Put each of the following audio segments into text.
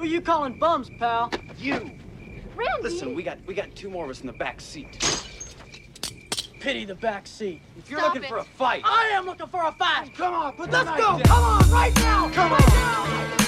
are you calling bums, pal? You. Randy! Listen, we got 2 more of us in the back seat. Pity the back seat. If you're Stop looking it. for a fight, I am looking for a fight. come on, put the Let's knife go. down. Come on, right now. Come right on. now.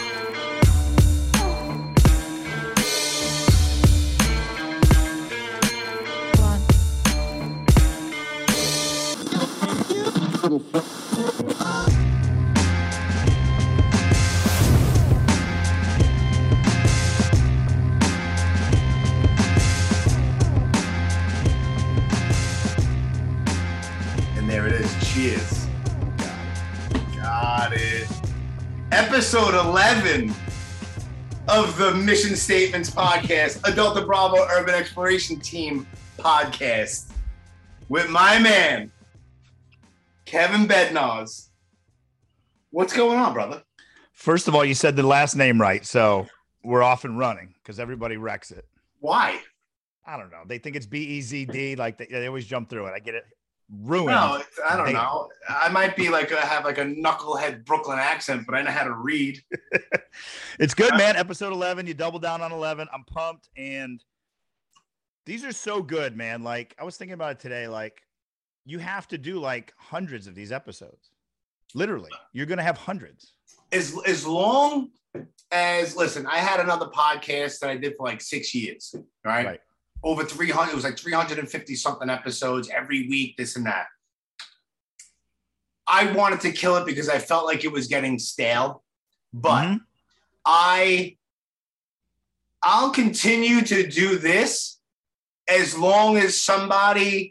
And there it is. Cheers. Got it. Episode 11 of the Mission Statements podcast, Adulta Bravo Urban Exploration Team podcast, with my man, Kevin Bednarz. What's going on, brother? First of all, you said the last name right, so we're off and running because everybody wrecks it. Why? I don't know. They think it's B-E-Z-D, like they always jump through it. I get it. Ruined. No, I don't They- know. I might be have a knucklehead Brooklyn accent, but I know how to read. It's good, man. Episode 11, you double down on 11. I'm pumped, and these are so good, man. Like, I was thinking about it today. Like, you have to do like hundreds of these episodes. Literally, you're going to have hundreds. As long as, listen, I had another podcast that I did for like 6 years, right? Over 300, it was like 350 something episodes every week, this and that. I wanted to kill it because I felt like it was getting stale, but I'll continue to do this as long as somebody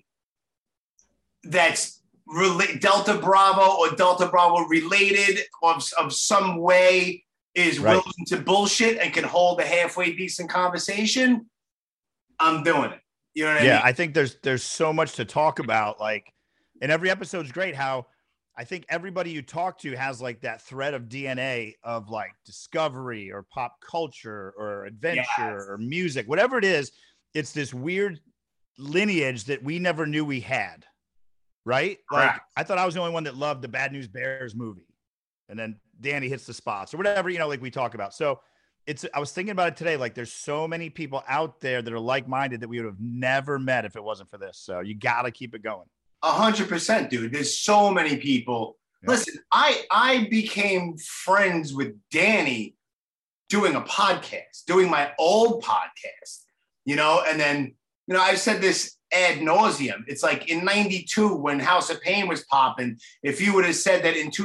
that's Delta Bravo or Delta Bravo related of some way is willing to bullshit and can hold a halfway decent conversation. I'm doing it. You know what I mean? Yeah, I think there's so much to talk about. Like, and every episode's great. How I think everybody you talk to has like that thread of DNA of like discovery or pop culture or adventure or music, whatever it is. It's this weird lineage that we never knew we had. Right? Like, I thought I was the only one that loved the Bad News Bears movie, and then Danny hits the spots or whatever, like we talk about. So I was thinking about it today. Like, there's so many people out there that are like-minded that we would have never met if it wasn't for this. So you got to keep it going. 100%, dude. There's so many people. Yeah. Listen, I became friends with Danny doing a podcast, doing my old podcast, and then, I've said this ad nauseum. It's like in 92 when House of Pain was popping, if you would have said that in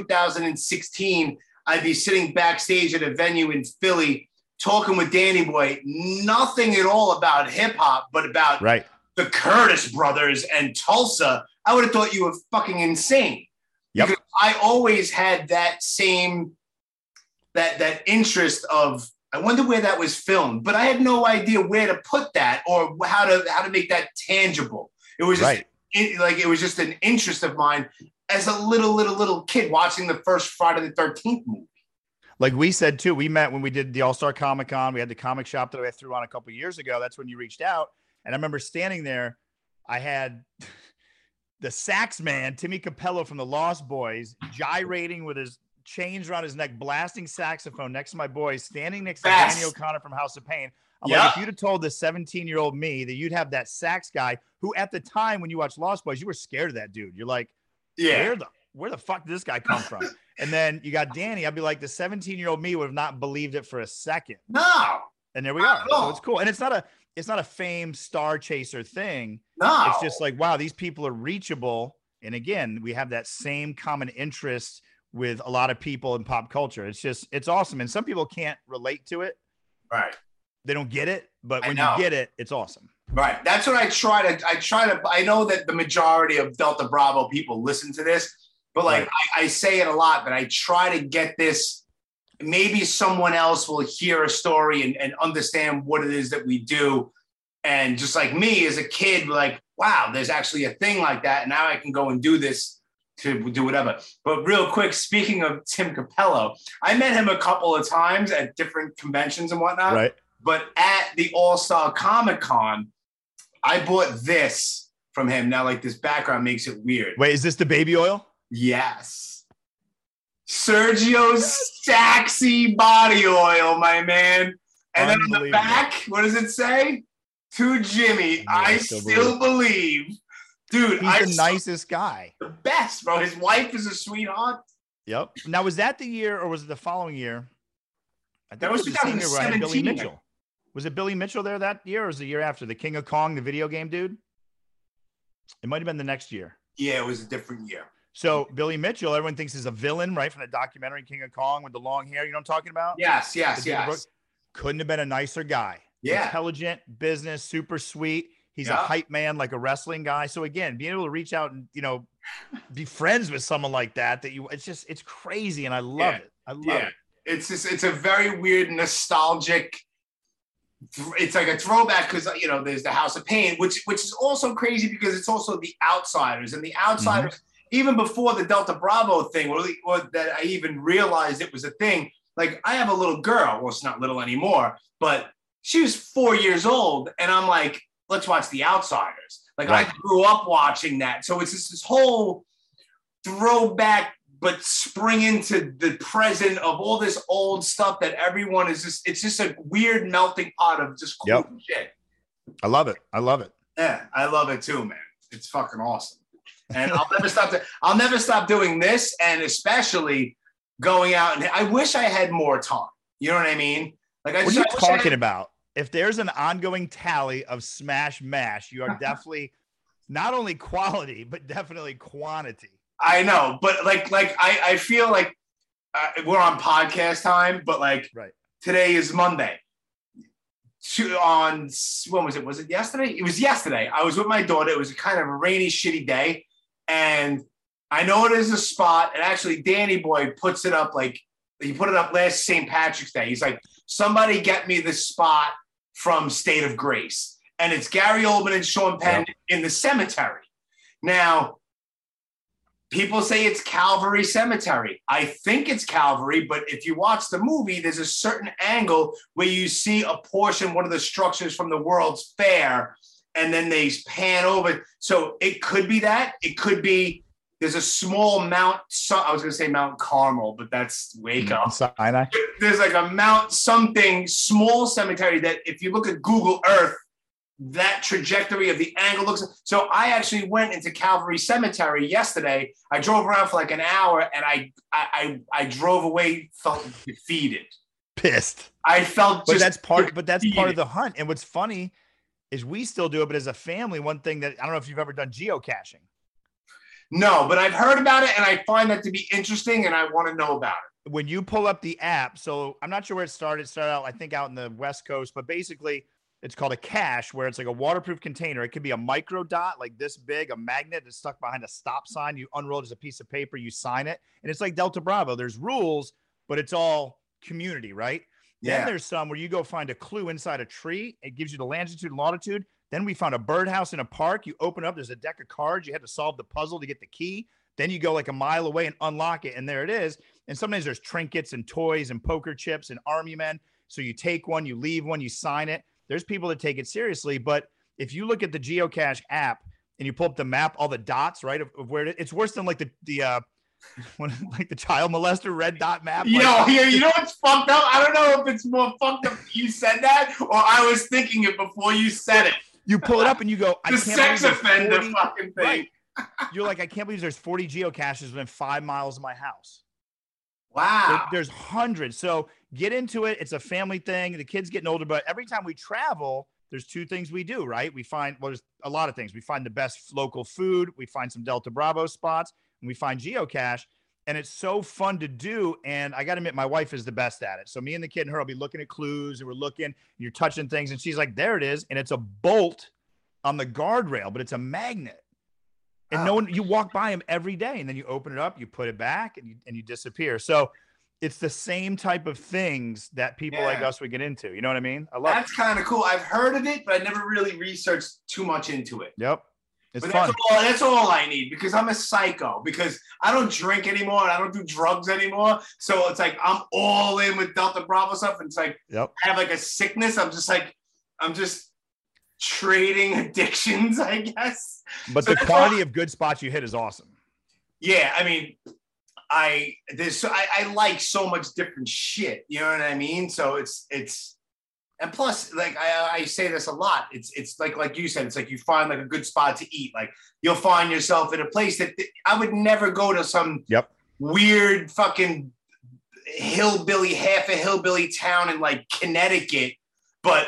2016, I'd be sitting backstage at a venue in Philly talking with Danny Boy, nothing at all about hip hop, but about the Curtis brothers and Tulsa, I would have thought you were fucking insane. Yep. Because I always had that same, that interest of, I wonder where that was filmed, but I had no idea where to put that or how to make that tangible. It was just it was just an interest of mine as a little kid watching the first Friday the 13th movie. Like we said too, we met when we did the All-Star Comic-Con. We had the comic shop that I threw on a couple of years ago. That's when you reached out, and I remember standing there. I had the sax man, Timmy Capello from the Lost Boys, gyrating with his chains around his neck, blasting saxophone next to my boys, standing next to Danny O'Connor from House of Pain. I'm like, if you'd have told the 17-year-old me that you'd have that sax guy who at the time when you watched Lost Boys, you were scared of that dude. You're like, where the fuck did this guy come from? And then you got Danny. I'd be like, the 17-year-old me would have not believed it for a second. No. And there we are. So it's cool. And it's not a fame star chaser thing. No. It's just like, wow, these people are reachable. And again, we have that same common interest with a lot of people in pop culture. It's awesome. And some people can't relate to it. Right. They don't get it, but when you get it, it's awesome. Right. That's what I know that the majority of Delta Bravo people listen to this, but like I say it a lot, but I try to get this. Maybe someone else will hear a story and understand what it is that we do. And just like me as a kid, like, wow, there's actually a thing like that. And now I can go and do this to do whatever. But real quick, speaking of Tim Capello, I met him a couple of times at different conventions and whatnot. Right. But at the All-Star Comic-Con, I bought this from him. Now, like, this background makes it weird. Wait, is this the baby oil? Yes. Sergio Staxi body oil, my man. And then on the Unbelievable. back, what does it say? To Jimmy, Yeah, I still still believe. Dude, He's the nicest guy. the best, bro. His wife is a sweetheart. Yep. Now, was that the year or was it the following year? I think That was it the same year where I had Billy 2017. Mitchell. Was it Billy Mitchell there that year or was it the year after? The King of Kong, the video game dude? It might have been the next year. Yeah, it was a different year. So Billy Mitchell, everyone thinks is a villain, right? From the documentary King of Kong with the long hair. You know what I'm talking about? Yes, yes, The David Brooke- yes. Couldn't have been a nicer guy. Yeah. Intelligent, business, super sweet. He's a Yeah. hype man, like a wrestling guy. So again, being able to reach out and, be friends with someone like that, it's crazy. And I love it. I love it. It's a very weird, nostalgic. It's like a throwback because there's the House of Pain, which is also crazy because it's also the Outsiders, and the Outsiders even before the Delta Bravo thing, or that I even realized it was a thing. Like I have a little girl, well, it's not little anymore, but she was 4 years old, and I'm like, let's watch the Outsiders. Like Right. I grew up watching that, so it's just this whole throwback, but spring into the present of all this old stuff that everyone is just, it's just a weird melting pot of just cool shit. I love it. I love it. Yeah, I love it too, man. It's fucking awesome. And I'll never stop doing this, and especially going out, and I wish I had more time. You know what I mean? Like What are you talking about? If there's an ongoing tally of Smash Mash, you are definitely not only quality, but definitely quantity. I know, but I feel like we're on podcast time, but Right. today is Monday. When was it? Was it yesterday? It was yesterday. I was with my daughter. It was a kind of a rainy, shitty day, and I know it is a spot. And actually, Danny Boy puts it up he put it up last St. Patrick's Day. He's like, somebody get me this spot from State of Grace, and it's Gary Oldman and Sean Penn in the cemetery. Now, people say it's Calvary Cemetery. I think it's Calvary, but if you watch the movie, there's a certain angle where you see a portion, one of the structures from the World's Fair, and then they pan over. So it could be that. It could be there's a small Mount. I was going to say Mount Carmel, but that's Waco. Sinai. There's like a Mount something small cemetery that if you look at Google Earth, that trajectory of the angle looks. So I actually went into Calvary Cemetery yesterday. I drove around for like an hour, and I drove away, felt defeated, Pissed. I felt But just that's part of defeated. the hunt. And what's funny is we still do it, but as a family, one thing that I don't know if you've ever done geocaching. No, but I've heard about it, and I find that to be interesting, and I want to know about it. When you pull up the app, so I'm not sure where it started. It started out, I think, out in the West Coast, but basically it's called a cache, where it's like a waterproof container. It could be a micro dot, like this big, a magnet that's stuck behind a stop sign. You unroll it as a piece of paper, you sign it, and it's like Delta Bravo. There's rules, but it's all community, right? Yeah. Then there's some where you go find a clue inside a tree. It gives you the longitude and latitude. Then we found a birdhouse in a park. You open it up, there's a deck of cards. You had to solve the puzzle to get the key. Then you go like a mile away and unlock it, and there it is. And sometimes there's trinkets and toys and poker chips and army men. So you take one, you leave one, you sign it. There's people that take it seriously. But if you look at the geocache app and you pull up the map, all the dots, right, of where it's worse than like the child molester red dot map. You know what's fucked up? I don't know if it's more fucked up you said that, or I was thinking it before you said it. You pull it up and you go, I The can't sex believe there's offender 40 fucking thing. Right. You're like, I can't believe there's 40 geocaches within 5 miles of my house. Wow. There's hundreds. So get into it. It's a family thing. The kids getting older, but every time we travel, there's two things we do, right? We find, there's a lot of things. We find the best local food. We find some Delta Bravo spots, and we find geocache. And it's so fun to do. And I got to admit, my wife is the best at it. So me and the kid and her will be looking at clues, and we're looking, and you're touching things. And she's like, there it is. And it's a bolt on the guardrail, but it's a magnet. And no one, you walk by them every day, and then you open it up, you put it back, and you disappear. So it's the same type of things that people like us would get into. You know what I mean? I love That's kind of cool. I've hered of it, but I never really researched too much into it. Yep. It's But fun. that's all I need, because I'm a psycho, because I don't drink anymore and I don't do drugs anymore. So it's like I'm all in with Delta Bravo stuff. And it's like Yep. I have like a sickness. I'm just trading addictions, I guess. But So the that's quantity of good spots you hit is awesome. Yeah, I mean, I like so much different shit. You know what I mean? So it's And plus, like I say this a lot, it's like you said, it's like you find like a good spot to eat. Like you'll find yourself in a place that I would never go to some weird fucking half a hillbilly town in like Connecticut, but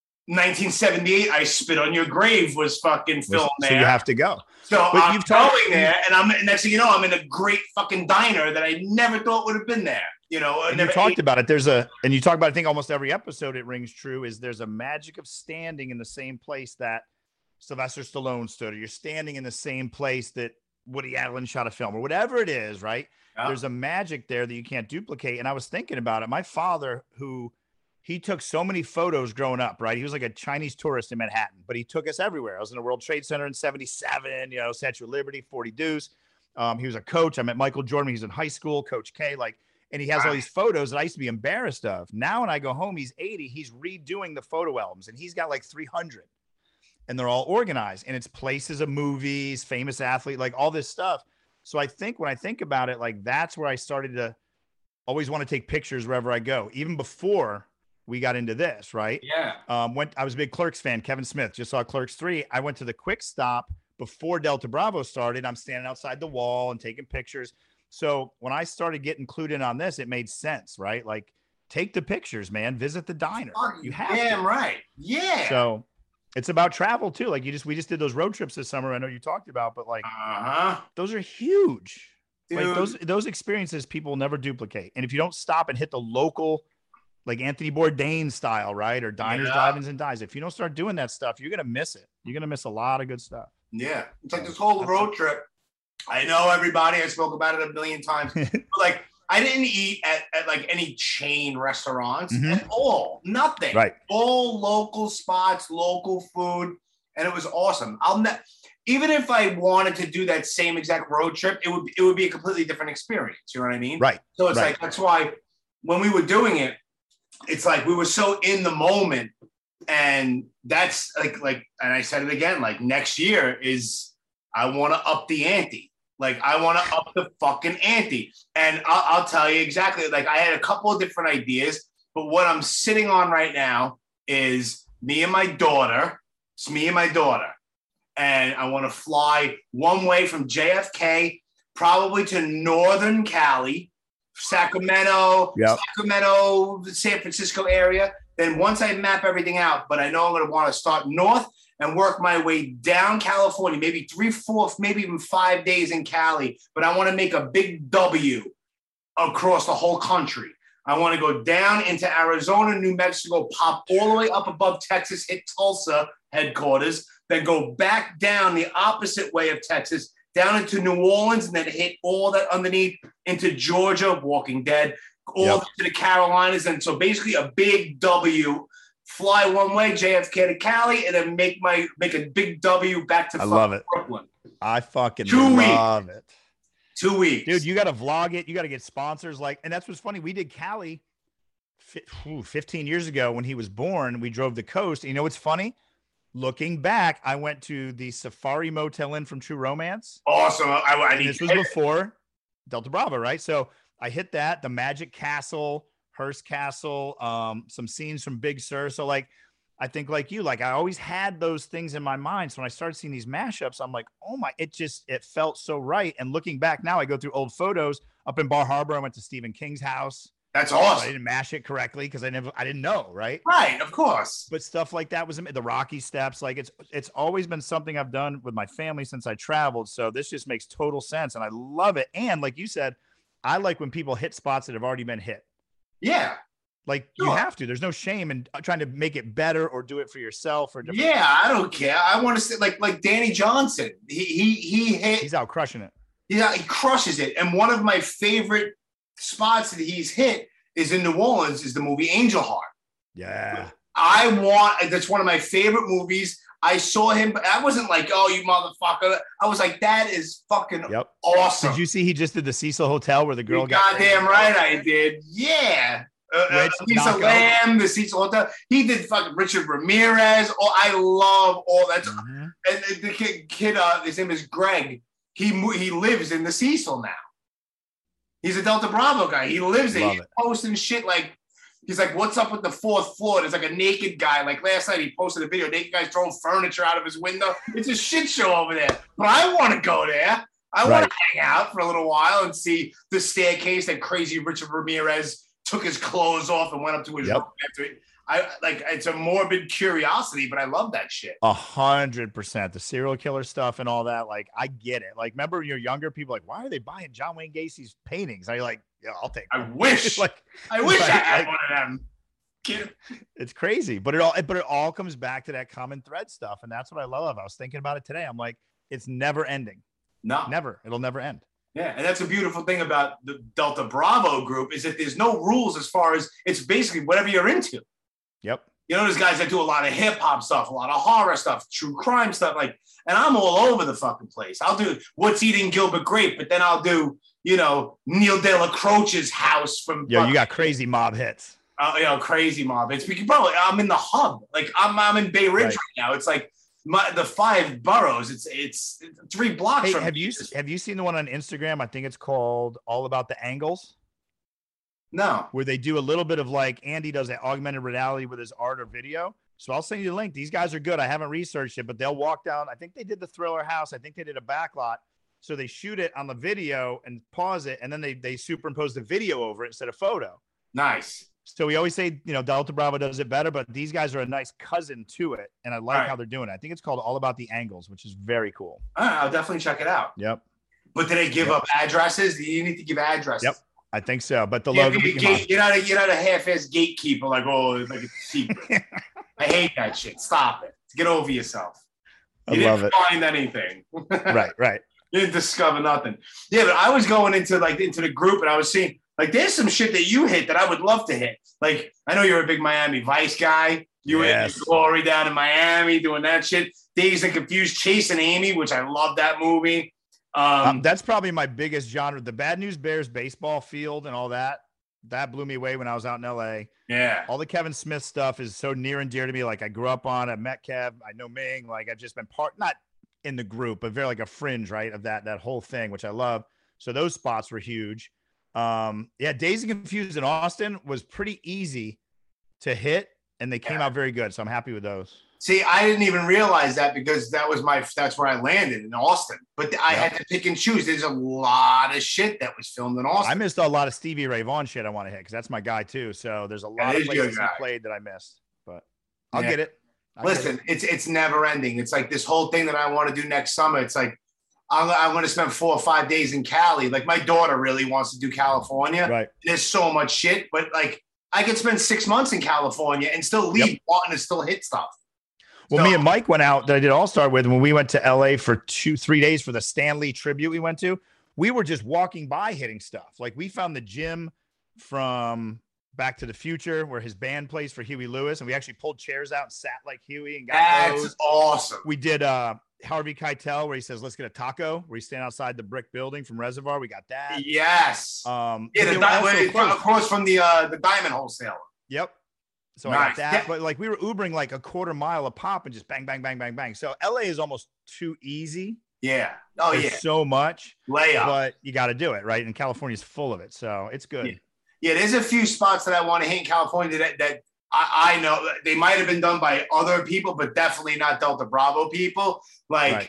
1978, I Spit on Your Grave was fucking filmed there. So you have to go. So I'm going there, and next thing you know, I'm in a great fucking diner that I never thought would have been there. You know, and you talked about it. And you talk about, I think almost every episode it rings true, is there's a magic of standing in the same place that Sylvester Stallone stood, or you're standing in the same place that Woody Allen shot a film, or whatever it is, right? Yeah. There's a magic there that you can't duplicate. And I was thinking about it. My father, he took so many photos growing up, right? He was like a Chinese tourist in Manhattan, but he took us everywhere. I was in the World Trade Center in 77, you know, Statue of Liberty, 40 Deuce. He was a coach. I met Michael Jordan. He was in high school, Coach K, and he has all these photos that I used to be embarrassed of. Now, when I go home, he's 80, he's redoing the photo albums, and he's got like 300, and they're all organized, and it's places of movies, famous athlete, like all this stuff. So I think when I think about it, like that's where I started to always want to take pictures wherever I go, even before we got into this, right? Yeah. I was a big Clerks fan. Kevin Smith, just saw Clerks 3. I went to the Quick Stop before Delta Bravo started. I'm standing outside the wall and taking pictures. So when I started getting clued in on this, it made sense, right? Like, take the pictures, man. Visit the diner. You have damn right. Yeah. So it's about travel too. Like we just did those road trips this summer. I know you talked about, but like those are huge. Dude. Like those experiences people will never duplicate. And if you don't stop and hit the local, like Anthony Bourdain style, right? Or diners, drive-ins, and dives. If you don't start doing that stuff, you're going to miss it. You're going to miss a lot of good stuff. Yeah. It's like this whole road trip. I know everybody. I spoke about it a million times. But like, I didn't eat at like any chain restaurants at all. Nothing. Right. All local spots, local food. And it was awesome. Even if I wanted to do that same exact road trip, it would be a completely different experience. You know what I mean? Right. So it's like, that's why when we were doing it, it's like we were so in the moment, and that's like, and I said it again, like next year I want to up the ante. Like I want to up the fucking ante. And I'll tell you exactly, like I had a couple of different ideas, but what I'm sitting on right now is me and my daughter. It's me and my daughter. And I want to fly one way from JFK, probably to Northern Cali, Sacramento, San Francisco area. Then once I map everything out, but I know I'm going to want to start north and work my way down California, maybe 3, 4, maybe even 5 days in Cali. But I want to make a big W across the whole country. I want to go down into Arizona, New Mexico, pop all the way up above Texas, hit Tulsa headquarters, then go back down the opposite way of Texas, down into New Orleans, and then hit all that underneath into Georgia, Walking Dead, all to the Carolinas. And so basically a big W, fly one way, JFK to Cali, and then make a big W back to Brooklyn. I fucking love it. 2 weeks. Dude, you got to vlog it. You got to get sponsors. And that's what's funny. We did Cali 15 years ago when he was born. We drove the coast. And you know what's funny? Looking back, I went to the Safari Motel Inn from True Romance. Awesome. This was before Delta Bravo, right? So I hit that, the Magic Castle, Hearst Castle, some scenes from Big Sur. So like, I think like you, like I always had those things in my mind. So when I started seeing these mashups, I'm like, oh my, it felt so right. And looking back now, I go through old photos up in Bar Harbor. I went to Stephen King's house. That's awesome. I didn't mash it correctly because I didn't know, right? Right, of course. But stuff like that was the Rocky Steps. Like it's always been something I've done with my family since I traveled. So this just makes total sense, and I love it. And like you said, I like when people hit spots that have already been hit. Yeah. Like you have to. There's no shame in trying to make it better or do it for yourself or different. Yeah, I don't care. I want to say like Danny Johnson. He hit. He's out crushing it. Yeah, he crushes it. And one of my favorite spots that he's hit is in New Orleans is the movie Angel Heart. Yeah. That's one of my favorite movies. I saw him, but I wasn't like, oh, you motherfucker. I was like, that is fucking awesome. Did you see he just did the Cecil Hotel where the girl got goddamn right I did. Yeah. Lisa Lamb, the Cecil Hotel. He did fucking Richard Ramirez. Oh, I love all that. And the kid, his name is Greg. He lives in the Cecil now. He's a Delta Bravo guy. He lives there. He's posting shit like He's like, what's up with the fourth floor? There's like a naked guy. Like last night, he posted a video. Naked guy's throwing furniture out of his window. It's a shit show over there. But I want to go there. I want to hang out for a little while and see the staircase that crazy Richard Ramirez took his clothes off and went up to his room after it. It's a morbid curiosity, but I love that shit. 100%. The serial killer stuff and all that. Like, I get it. Like, remember when you're younger, people like, why are they buying John Wayne Gacy's paintings? And you're like, yeah, I'll take them. I wish I had one of them. It's crazy, but it all comes back to that common thread stuff. And that's what I love. I was thinking about it today. I'm like, it's never ending. No, never. It'll never end. Yeah, and that's a beautiful thing about the Delta Bravo group is that there's no rules as far as it's basically whatever you're into. Yep. You know, there's guys that do a lot of hip hop stuff, a lot of horror stuff, true crime stuff, like, and I'm all over the fucking place. I'll do What's Eating Gilbert Grape, but then I'll do, you know, Neil De La Croce's house from. Yeah, you got crazy mob hits. You know, crazy mob hits. Bro, I'm in the hub. Like I'm in Bay Ridge right now. It's like the 5 boroughs. It's 3 blocks from. Have you seen the one on Instagram? I think it's called All About the Angles. No. Where they do a little bit of like Andy does that augmented reality with his art or video. So I'll send you the link. These guys are good. I haven't researched it, but they'll walk down. I think they did the Thriller house. I think they did a backlot. So they shoot it on the video and pause it, and then they superimpose the video over it instead of photo. Nice. So we always say, you know, Delta Bravo does it better, but these guys are a nice cousin to it, and I like how they're doing it. I think it's called All About the Angles, which is very cool. I'll definitely check it out. Yep. But do they give up addresses? Do you need to give addresses? Yep. I think so, but the logo. You're not a half-ass gatekeeper like, oh, like it's secret. I hate that shit. Stop it. Get over yourself. You didn't find anything. Right. You didn't discover nothing. Yeah, but I was going into the group and I was seeing like there's some shit that you hit that I would love to hit. Like I know you're a big Miami Vice guy. You were in Glory down in Miami doing that shit. Dazed and Confused, Chasing Amy, which I love that movie. That's probably my biggest genre. The Bad News Bears baseball field and all that blew me away when I was out in LA. Yeah. All the Kevin Smith stuff is so near and dear to me. Like I grew up on, I met Kev, I know Ming, like I've just been not in the group, but very like a fringe, right, of that whole thing, which I love. So those spots were huge. Dazed and Confused in Austin was pretty easy to hit, and they came out very good. So I'm happy with those. See, I didn't even realize that because that's where I landed in Austin. But I had to pick and choose. There's a lot of shit that was filmed in Austin. I missed a lot of Stevie Ray Vaughan shit I want to hit because that's my guy too. So there's a lot of places he played that I missed. But I'll get it. Listen, it's never ending. It's like this whole thing that I want to do next summer. It's like I'm going to spend 4 or 5 days in Cali. Like my daughter really wants to do California. Right. There's so much shit, but like I could spend 6 months in California and still leave wanting to still hit stuff. Well, me and Mike went out that I did All-Star with when we went to LA for 2-3 days for the Stan Lee tribute we went to. We were just walking by hitting stuff. Like we found the gym from Back to the Future where his band plays for Huey Lewis. And we actually pulled chairs out and sat like Huey and got those. That's awesome. We did Harvey Keitel where he says, let's get a taco, where he's standing outside the brick building from Reservoir. We got that. Yes. Across from the Diamond Wholesaler. Yep. So I got that, but like we were Ubering like a quarter mile a pop and just bang, bang, bang, bang, bang. So LA is almost too easy. Yeah. Oh, There's so much. Layup. But you got to do it, right? And California's full of it. So it's good. Yeah, there's a few spots that I want to hit in California that I know they might have been done by other people, but definitely not Delta Bravo people. Like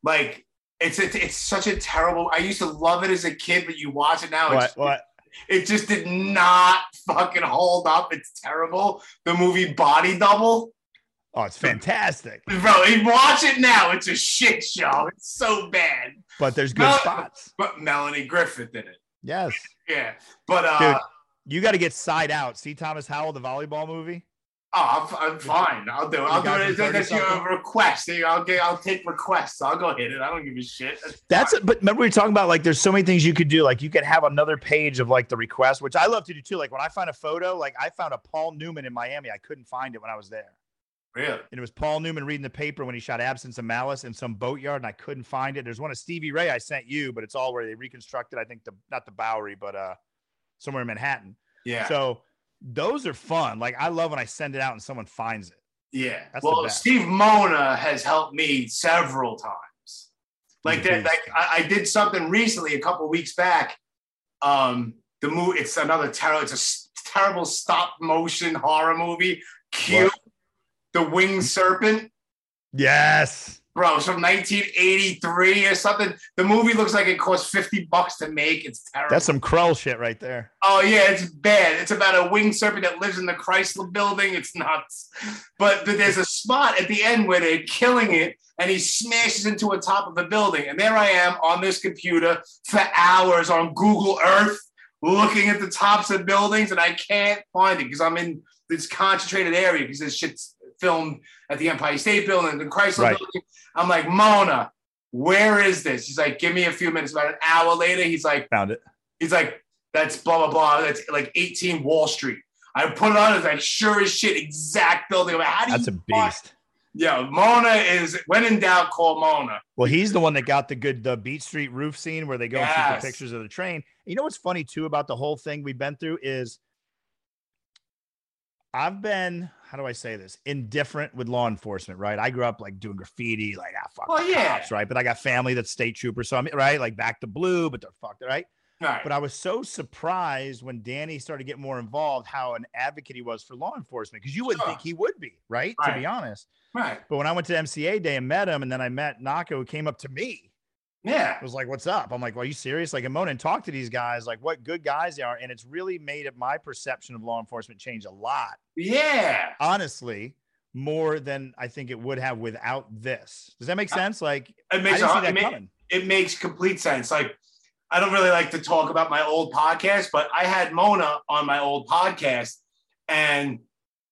it's such a terrible. I used to love it as a kid, but you watch it now. It just did not fucking hold up. It's terrible. The movie Body Double. Oh, it's fantastic. Bro, watch it now. It's a shit show. It's so bad. But there's good spots. But Melanie Griffith in it. Yes. Yeah. But dude, you got to get Side Out. See Thomas Howell, the volleyball movie? Oh, I'm fine. I'll do it. That's your request. I'll take requests. I'll go hit it. I don't give a shit. But remember we were talking about like there's so many things you could do. Like you could have another page of like the request, which I love to do too. Like when I find a photo, like I found a Paul Newman in Miami. I couldn't find it when I was there. Really? And it was Paul Newman reading the paper when he shot Absence of Malice in some boatyard, and I couldn't find it. There's one of Stevie Ray I sent you, but it's all where they reconstructed, I think not the Bowery, but somewhere in Manhattan. Yeah. So those are fun. Like I love when I send it out and someone finds it. Yeah. Well, Steve Mona has helped me several times. Like that. Like I did something recently, a couple of weeks back. The movie. It's another terrible. It's a terrible stop motion horror movie, Cube, What? the Winged Serpent. Yes. Bro, it's from 1983 or something. The movie looks like it cost $50 to make. It's terrible. That's some Krull shit right there. Oh, yeah, it's bad. It's about a winged serpent that lives in the Chrysler building. It's nuts. But there's a spot at the end where they're killing it, and he smashes into the top of a building. And there I am on this computer for hours on Google Earth looking at the tops of buildings, and I can't find it because I'm in this concentrated area because this shit's filmed at the Empire State Building, the Chrysler building. I'm like, Mona, where is this? He's like, give me a few minutes. About an hour later, he's like, found it. He's like, that's blah, blah, blah. That's like 18 Wall Street. I put it on. It's like, sure as shit, exact building. I'm like, how do That's a beast. Yeah, Mona is, when in doubt, call Mona. Well, he's the one that got the Beach Street roof scene where they go and shoot the pictures of the train. You know what's funny, too, about the whole thing we've been through is I've been, how do I say this? Indifferent with law enforcement, right? I grew up like doing graffiti, like, fuck cops, right? But I got family that's state troopers, so I'm right, like back to blue, but they're fucked, right? Right. But I was so surprised when Danny started getting more involved, how an advocate he was for law enforcement, because you wouldn't think he would be, right? To be honest. Right. But when I went to MCA Day and met him, and then I met Nako, who came up to me. Yeah. I was like, what's up? I'm like, well, are you serious? Like, Mona, and talk to these guys, like what good guys they are. And it's really made it my perception of law enforcement change a lot. Yeah. Honestly, more than I think it would have without this. Does that make sense? Like, it makes, I didn't see that coming. It makes complete sense. Like, I don't really like to talk about my old podcast, but I had Mona on my old podcast. And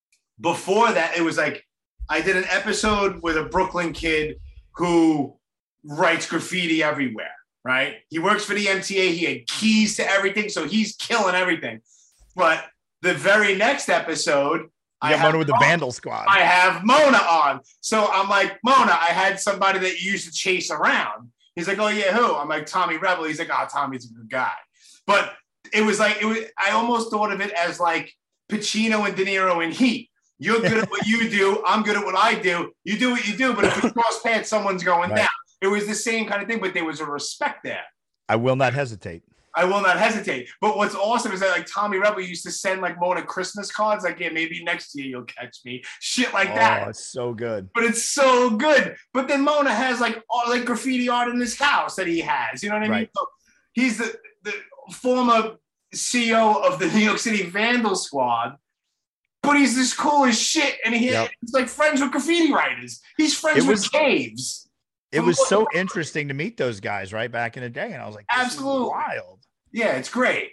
before that, it was like, I did an episode with a Brooklyn kid who writes graffiti everywhere, right? He works for the MTA. He had keys to everything, so he's killing everything. But the very next episode, I have Mona with the Vandal Squad. I have Mona on. So I'm like, Mona, I had somebody that you used to chase around. He's like, oh, yeah, who? I'm like, Tommy Rebel. He's like, oh, Tommy's a good guy. But it was like, I almost thought of it as like Pacino and De Niro in Heat. You're good at what you do. I'm good at what I do. You do what you do. But if we cross paths, someone's going down. It was the same kind of thing, but there was a respect there. I will not hesitate. I will not hesitate. But what's awesome is that like Tommy Rebel used to send like Mona Christmas cards. Like, yeah, maybe next year you'll catch me. Shit like that. Oh, it's so good. But it's so good. But then Mona has like all like graffiti art in his house that he has. You know what I mean? So he's the former CEO of the New York City Vandal Squad. But he's this cool as shit. And he's like friends with graffiti writers. He's friends with Caves. It was so interesting to meet those guys right back in the day. And I was like, this absolutely is wild. Yeah, it's great.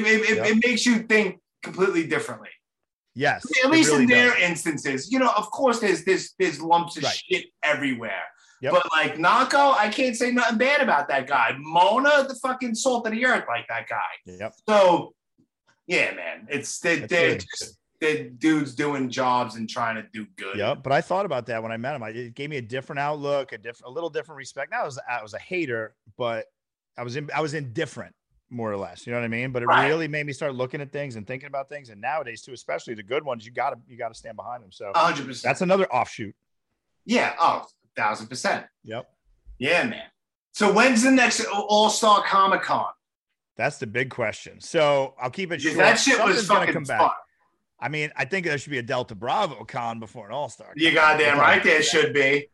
It makes you think completely differently. Yes. At least really in their instances. You know, of course, there's lumps of shit everywhere. Yep. But like Nako, I can't say nothing bad about that guy. Mona, the fucking salt of the earth, like that guy. Yep. So, yeah, man. They're just the dudes doing jobs and trying to do good. Yeah, but I thought about that when I met him. It gave me a different outlook, a little different respect. Now I was a hater, but I was indifferent, more or less. You know what I mean? But it really made me start looking at things and thinking about things. And nowadays, too, especially the good ones, you gotta stand behind them. So 100%. That's another offshoot. Yeah. Oh, 1,000%. Yep. Yeah, man. So when's the next All-Star Comic-Con? That's the big question. So I'll keep it short. That shit was fucking come fun. Back. I mean, I think there should be a Delta Bravo con before an All-Star. You goddamn right there should be.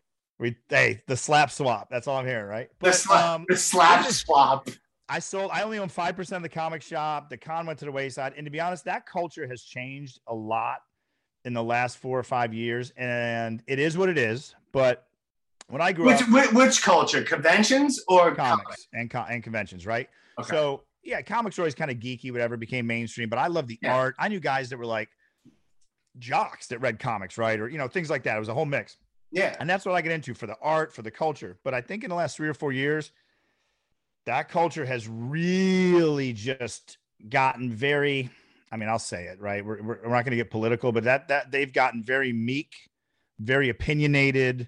The slap swap. That's all I'm hearing, right? But, the slap swap. I only own 5% of the comic shop. The con went to the wayside. And to be honest, that culture has changed a lot in the last 4 or 5 years. And it is what it is. But when I grew up. Which culture? Conventions or comics? And conventions, right? Okay. So, yeah, comics were always kind of geeky, whatever, became mainstream. But I love the art. I knew guys that were like jocks that read comics, right? Or, things like that. It was a whole mix. Yeah. And that's what I get into for the art, for the culture. But I think in the last 3 or 4 years, that culture has really just gotten very, I'll say it, right? We're not going to get political, but that they've gotten very meek, very opinionated,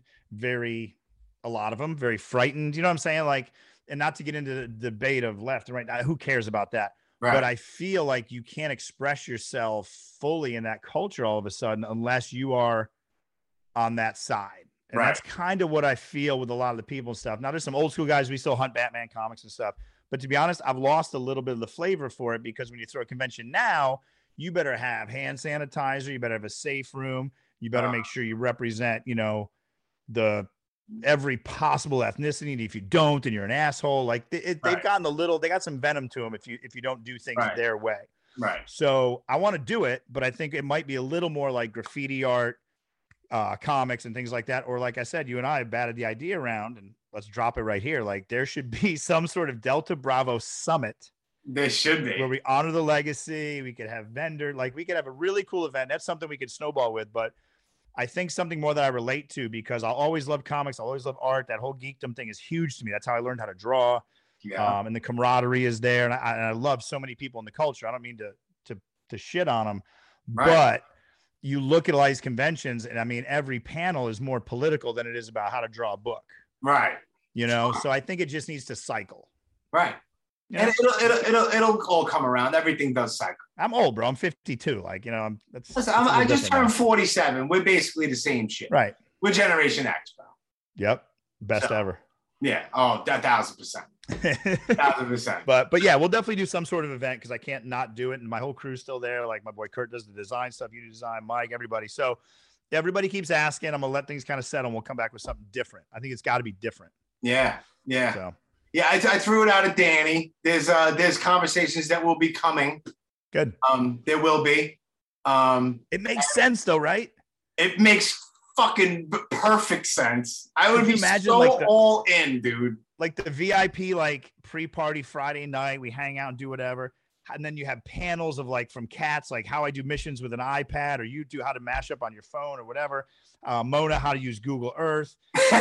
a lot of them, very frightened. You know what I'm saying? Like, and not to get into the debate of left and right. Who cares about that? Right. But I feel like you can't express yourself fully in that culture all of a sudden unless you are on that side. And that's kind of what I feel with a lot of the people and stuff. Now, there's some old school guys. We still hunt Batman comics and stuff. But to be honest, I've lost a little bit of the flavor for it because when you throw a convention now, you better have hand sanitizer. You better have a safe room. You better make sure you represent, you know, the every possible ethnicity. And if you don't, then you're an asshole. Like they've gotten they got some venom to them if you don't do things their way. Right. So I want to do it, but I think it might be a little more like graffiti art, comics and things like that. Or like I said, you and I have batted the idea around, and let's drop it right here. Like there should be some sort of Delta Bravo summit. There should be. Where we honor the legacy. We could have vendor, like we could have a really cool event. That's something we could snowball with, but I think something more that I relate to, because I'll always love comics. I'll always love art. That whole geekdom thing is huge to me. That's how I learned how to draw. Yeah. And the camaraderie is there. And I love so many people in the culture. I don't mean to shit on them, but you look at all these conventions, and I mean, every panel is more political than it is about how to draw a book. Right. You know, so I think it just needs to cycle. Right. Yeah. And it'll all come around. Everything does cycle. I'm old, bro. I'm 52. Like, you know, I just turned 47. We're basically the same shit. Right. We're Generation X, bro. Yep. Best ever. Yeah. Oh, 1,000%. 1,000%. But yeah, we'll definitely do some sort of event, because I can't not do it. And my whole crew's still there. Like my boy Kurt does the design stuff. You do design, Mike, everybody. So everybody keeps asking. I'm gonna let things kind of settle, and we'll come back with something different. I think it's got to be different. Yeah. Yeah. So. Yeah, I threw it out at Danny. There's conversations that will be coming. Good. There will be. It makes sense though, right? It makes fucking perfect sense. I would be imagine so like all in, dude. Like the VIP, like pre-party Friday night, we hang out and do whatever. And then you have panels of like from Cats, like how I do missions with an iPad, or you do how to mash up on your phone or whatever. Mona, how to use Google Earth.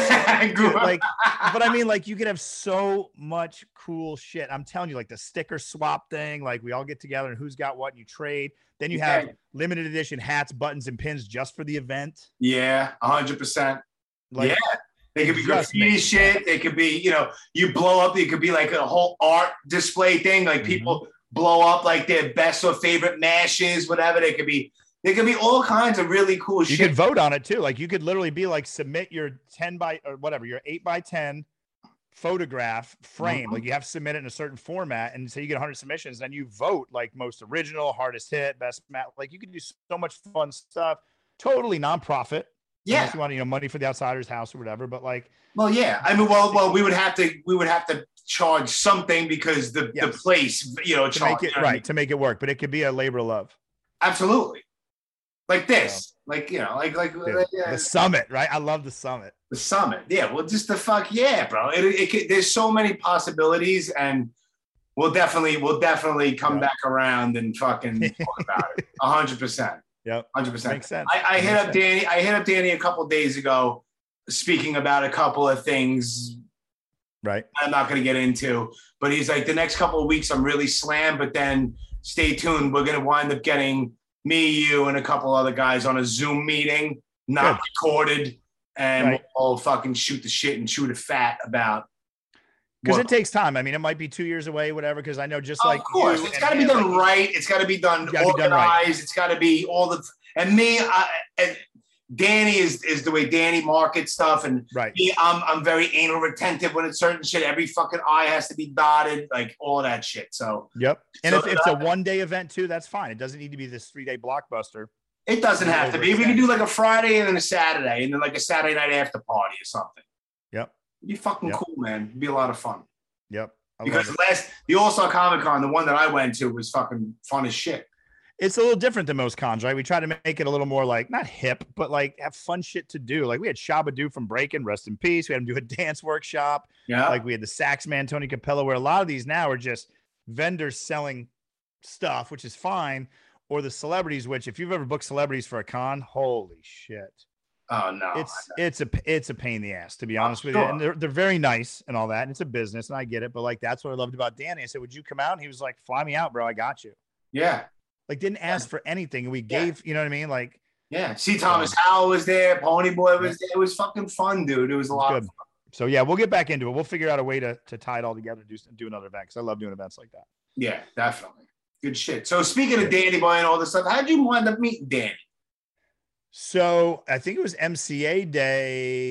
Like, but I mean, like you could have so much cool shit. I'm telling you, like the sticker swap thing, like we all get together and who's got what, and you trade. Then you have limited edition hats, buttons, and pins just for the event. Yeah, 100%. Like, yeah. They could be graffiti shit. They could be, you know, you blow up. It could be like a whole art display thing. Like people blow up like their best or favorite mashes, whatever. There could be all kinds of really cool shit. You could vote on it too. Like you could literally be like, submit your 10 by or whatever, your 8 by 10 photograph frame. Like you have to submit it in a certain format, and so you get 100 submissions. Then you vote like most original, hardest hit, best mat. Like you can do so much fun stuff. Totally nonprofit. Yeah, unless you want, you know, money for the outsider's house or whatever. But like, well, yeah. I mean, well, we would have to charge something because the place, you know, to make it right to make it work. But it could be a labor of love. Absolutely. Like this, like, you know, like the summit, right? I love the summit. The summit, yeah. Well, just the fuck, yeah, bro. There's so many possibilities, and we'll definitely come back around and fucking talk about it. 100%. Yep, 100%. Makes sense. I hit up Danny. I hit up Danny a couple of days ago, speaking about a couple of things. Right. I'm not going to get into, but he's like, the next couple of weeks I'm really slammed, but then stay tuned. We're going to wind up getting me, you, and a couple other guys on a Zoom meeting, not recorded, and we'll all fucking shoot the shit and shoot a fat about. Because it takes time. I mean, it might be 2 years away, whatever. Because I know, just like, of course, it's got to be done right. It's got to be done organized. It's got to be all the. And me, and Danny is the way Danny markets stuff, and me, I'm very anal retentive when it's certain shit. Every fucking I has to be dotted, like all that shit. So yep. And if it's a 1 day event too, that's fine. It doesn't need to be this 3 day blockbuster. It doesn't have to be. We can do like a Friday and then a Saturday, and then like a Saturday night after party or something. Yep. It'd be fucking cool, man. It'd be a lot of fun. Yep. Because the All-Star Comic Con, the one that I went to, was fucking fun as shit. It's a little different than most cons, right? We try to make it a little more like, not hip, but like have fun shit to do. Like we had Shabba-Doo from Breaking, rest in peace. We had him do a dance workshop. Yeah. Like we had the sax man, Tony Capello, where a lot of these now are just vendors selling stuff, which is fine. Or the celebrities, which if you've ever booked celebrities for a con, holy shit. Oh no. It's a pain in the ass, to be honest with you. And they're very nice and all that. And it's a business, and I get it. But like that's what I loved about Danny. I said, would you come out? And he was like, fly me out, bro. I got you. Yeah. Like didn't ask for anything. And we gave, you know what I mean? Like, yeah. C. Thomas Howell was there, Pony Boy was there. It was fucking fun, dude. It was a lot of fun. So yeah, we'll get back into it. We'll figure out a way to tie it all together, do another event, because I love doing events like that. Yeah, definitely. Good shit. So speaking of Danny Boy and all this stuff, how'd you wind up meeting Danny? So I think it was MCA day.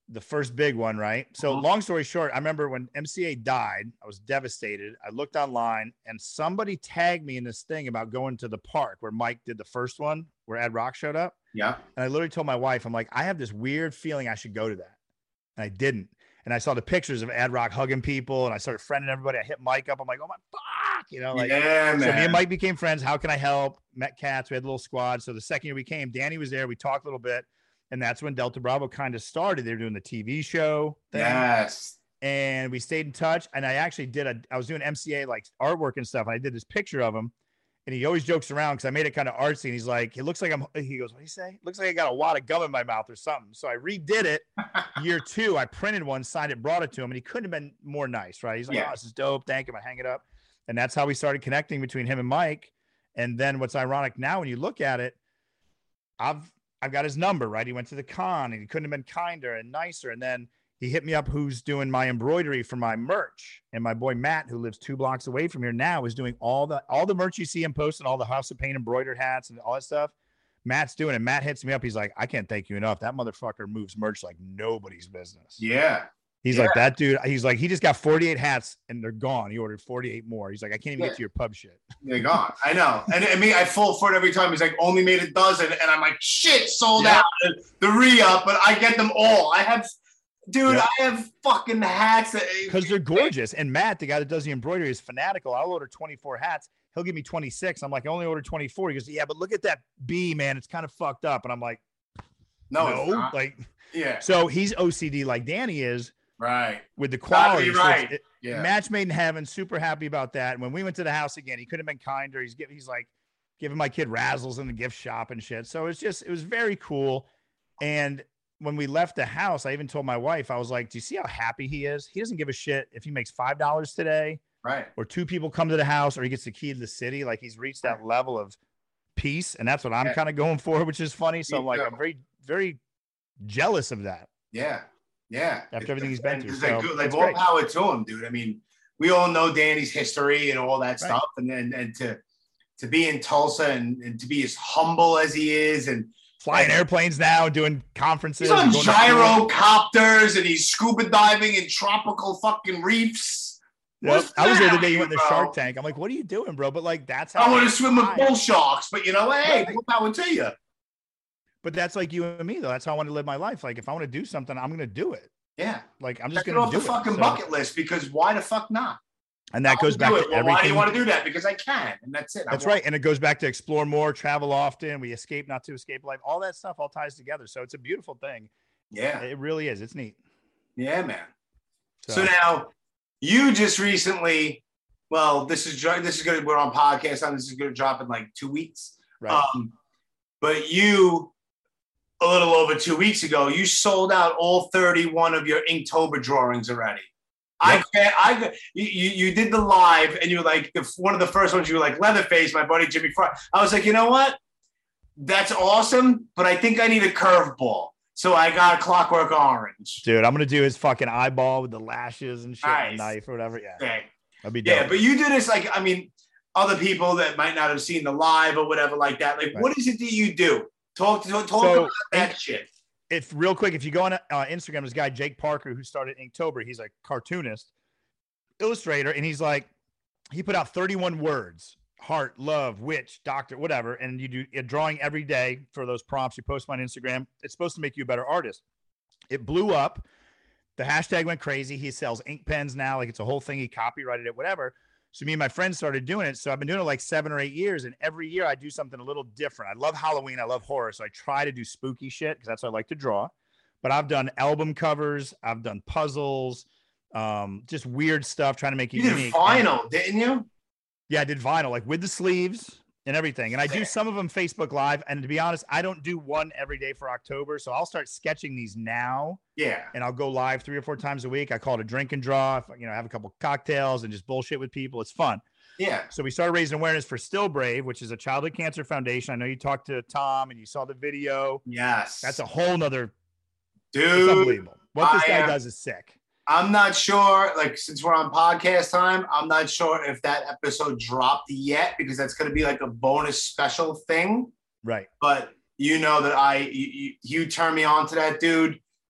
the first big one, right? So long story short, I remember when MCA died, I was devastated. I looked online and somebody tagged me in this thing about going to the park where Mike did the first one, where Ad Rock showed up. Yeah. And I literally told my wife, I'm like, I have this weird feeling I should go to that. And I didn't. And I saw the pictures of Ad Rock hugging people, and I started friending everybody. I hit Mike up. I'm like, oh my fuck, you know, like, yeah, man. So me and Mike became friends. How can I help? Met cats. We had a little squad. So the second year we came, Danny was there. We talked a little bit, and that's when Delta Bravo kind of started. They were doing the TV show thing. Yes. And we stayed in touch. And I actually I was doing MCA like artwork and stuff. And I did this picture of him. And he always jokes around because I made it kind of artsy. And he's like, he looks like he goes, what do you say? Looks like I got a wad of gum in my mouth or something. So I redid it. Year 2, I printed one, signed it, brought it to him. And he couldn't have been more nice, right? He's like, oh, this is dope. Thank you. I hang it up. And that's how we started connecting between him and Mike. And then what's ironic now, when you look at it, I've got his number, right? He went to the con and he couldn't have been kinder and nicer. And then he hit me up, who's doing my embroidery for my merch. And my boy Matt, who lives 2 blocks away from here now, is doing all the merch you see him posting, all the House of Pain embroidered hats and all that stuff. Matt's doing it. Matt hits me up. He's like, I can't thank you enough. That motherfucker moves merch like nobody's business. Yeah. He's like, that dude. He's like, he just got 48 hats and they're gone. He ordered 48 more. He's like, I can't even get to your pub shit. They're gone. I know. And I mean, I fall for it every time. He's like, only made a dozen. And I'm like, shit, sold out. The re-up, but I get them all. I have fucking hats. Because they're gorgeous. And Matt, the guy that does the embroidery, is fanatical. I'll order 24 hats. He'll give me 26. I'm like, I only ordered 24. He goes, yeah, but look at that B, man. It's kind of fucked up. And I'm like, no. Like, yeah. So he's OCD like Danny is. Right. With the quality. Right. So match made in heaven. Super happy about that. And when we went to the house again, he could have been kinder. He's like giving my kid razzles in the gift shop and shit. So it was very cool. And when we left the house, I even told my wife, I was like, do you see how happy he is? He doesn't give a shit if he makes $5 today. Right. Or 2 people come to the house, or he gets the key to the city. Like, he's reached that level of peace. And that's what I'm kind of going for, which is funny. So I'm like, I'm very, very jealous of that. Yeah. Yeah. After everything he's been through. So like all power to him, dude. I mean, we all know Danny's history and all that stuff. And to be in Tulsa and to be as humble as he is and flying airplanes now, doing conferences. He's on gyrocopters and he's scuba diving in tropical fucking reefs. Yep. I was there the day you went in the Shark Tank. I'm like, what are you doing, bro? But like, that's how I want to swim with bull sharks. But you know what? Hey, more power to you. But that's like you and me, though. That's how I want to live my life. Like, if I want to do something, I'm going to do it. Yeah. Like, I'm just going to do it. Off the fucking bucket list, because why the fuck not? And that goes back to everything. Why do you want to do that? Because I can, and that's it. That's right. And it goes back to explore more, travel often. We escape not to escape life. All that stuff all ties together. So it's a beautiful thing. Yeah. It really is. It's neat. Yeah, man. So now you just recently, well, this is going to, we're on podcast on, this is going to drop in like 2 weeks. Right. But you, a little over 2 weeks ago, you sold out all 31 of your Inktober drawings already. Yep. You did the live, and you were like one of the first ones. You were like Leatherface, my buddy Jimmy Fry. I was like, you know what? That's awesome, but I think I need a curveball. So I got a Clockwork Orange. Dude, I'm gonna do his fucking eyeball with the lashes and shit, and knife or whatever. Yeah, that'd be dope. Yeah, but you do this like, I mean, other people that might not have seen the live or whatever like that. Like, what is it that you do? Talk about that shit. If real quick, if you go on Instagram, this guy Jake Parker, who started Inktober, he's a cartoonist, illustrator, and he's like, he put out 31 words: heart, love, witch, doctor, whatever, and you do a drawing every day for those prompts. You post them on Instagram. It's supposed to make you a better artist. It blew up. The hashtag went crazy. He sells ink pens now, like it's a whole thing. He copyrighted it, whatever. So me and my friends started doing it. So I've been doing it like 7 or 8 years. And every year I do something a little different. I love Halloween. I love horror. So I try to do spooky shit because that's what I like to draw. But I've done album covers. I've done puzzles, just weird stuff, trying to make it unique. You did vinyl, didn't you? Yeah, I did vinyl, like with the sleeves and everything. And I do some of them Facebook Live. And to be honest, I don't do one every day for October. So I'll start sketching these now. Yeah. And I'll go live 3 or 4 times a week. I call it a drink and draw. I have a couple cocktails and just bullshit with people. It's fun. Yeah. So we started raising awareness for Still Brave, which is a childhood cancer foundation. I know you talked to Tom and you saw the video. Yes. That's a whole nother. Dude. It's unbelievable. What this guy does is sick. I'm not sure, like, since we're on podcast time, I'm not sure if that episode dropped yet, because that's going to be like a bonus special thing. Right. But you know that you turned me on to that dude.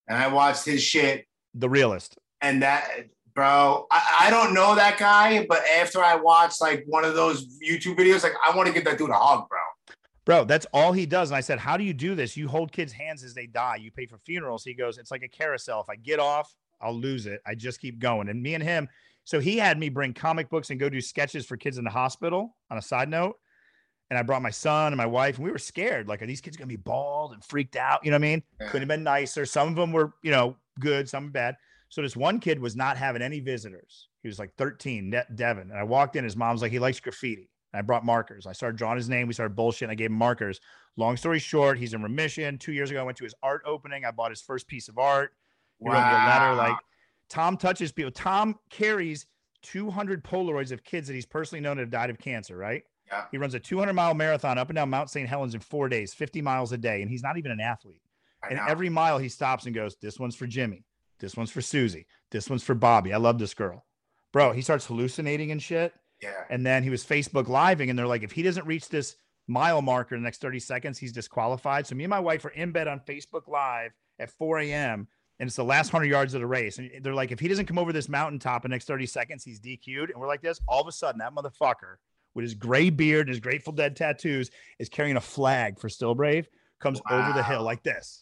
and I watched his shit. The realist. And that, bro, I don't know that guy, but after I watched like one of those YouTube videos, like I want to give that dude a hug, bro. Bro, that's all he does. And I said, how do you do this? You hold kids' hands as they die. You pay for funerals. He goes, it's like a carousel. If I get off, I'll lose it. I just keep going. And me and him, so he had me bring comic books and go do sketches for kids in the hospital on a side note. And I brought my son and my wife, and we were scared. Like, are these kids going to be bald and freaked out? You know what I mean? Yeah. Could have been nicer. Some of them were, you know, good, some bad. So this one kid was not having any visitors. He was like 13, Devin. And I walked in. His mom's like, he likes graffiti. And I brought markers. I started drawing his name. We started bullshitting. I gave him markers. Long story short, he's in remission. 2 years ago, I went to his art opening. I bought his first piece of art. He wrote me a letter. Like, Tom touches people. Tom carries 200 Polaroids of kids that he's personally known to have died of cancer, right? Yeah. He runs a 200-mile marathon up and down Mount St. Helens in 4 days, 50 miles a day, and he's not even an athlete. And every mile he stops and goes, this one's for Jimmy. This one's for Susie. This one's for Bobby. I love this girl. Bro, he starts hallucinating and shit. Yeah. And then he was Facebook Living, and they're like, if he doesn't reach this mile marker in the next 30 seconds, he's disqualified. So me and my wife are in bed on Facebook Live at 4 a.m., and it's the last 100 yards of the race. And they're like, if he doesn't come over this mountaintop in the next 30 seconds, he's DQ'd. And we're like this. All of a sudden, that motherfucker with his gray beard and his Grateful Dead tattoos is carrying a flag for Still Brave, comes over the hill like this.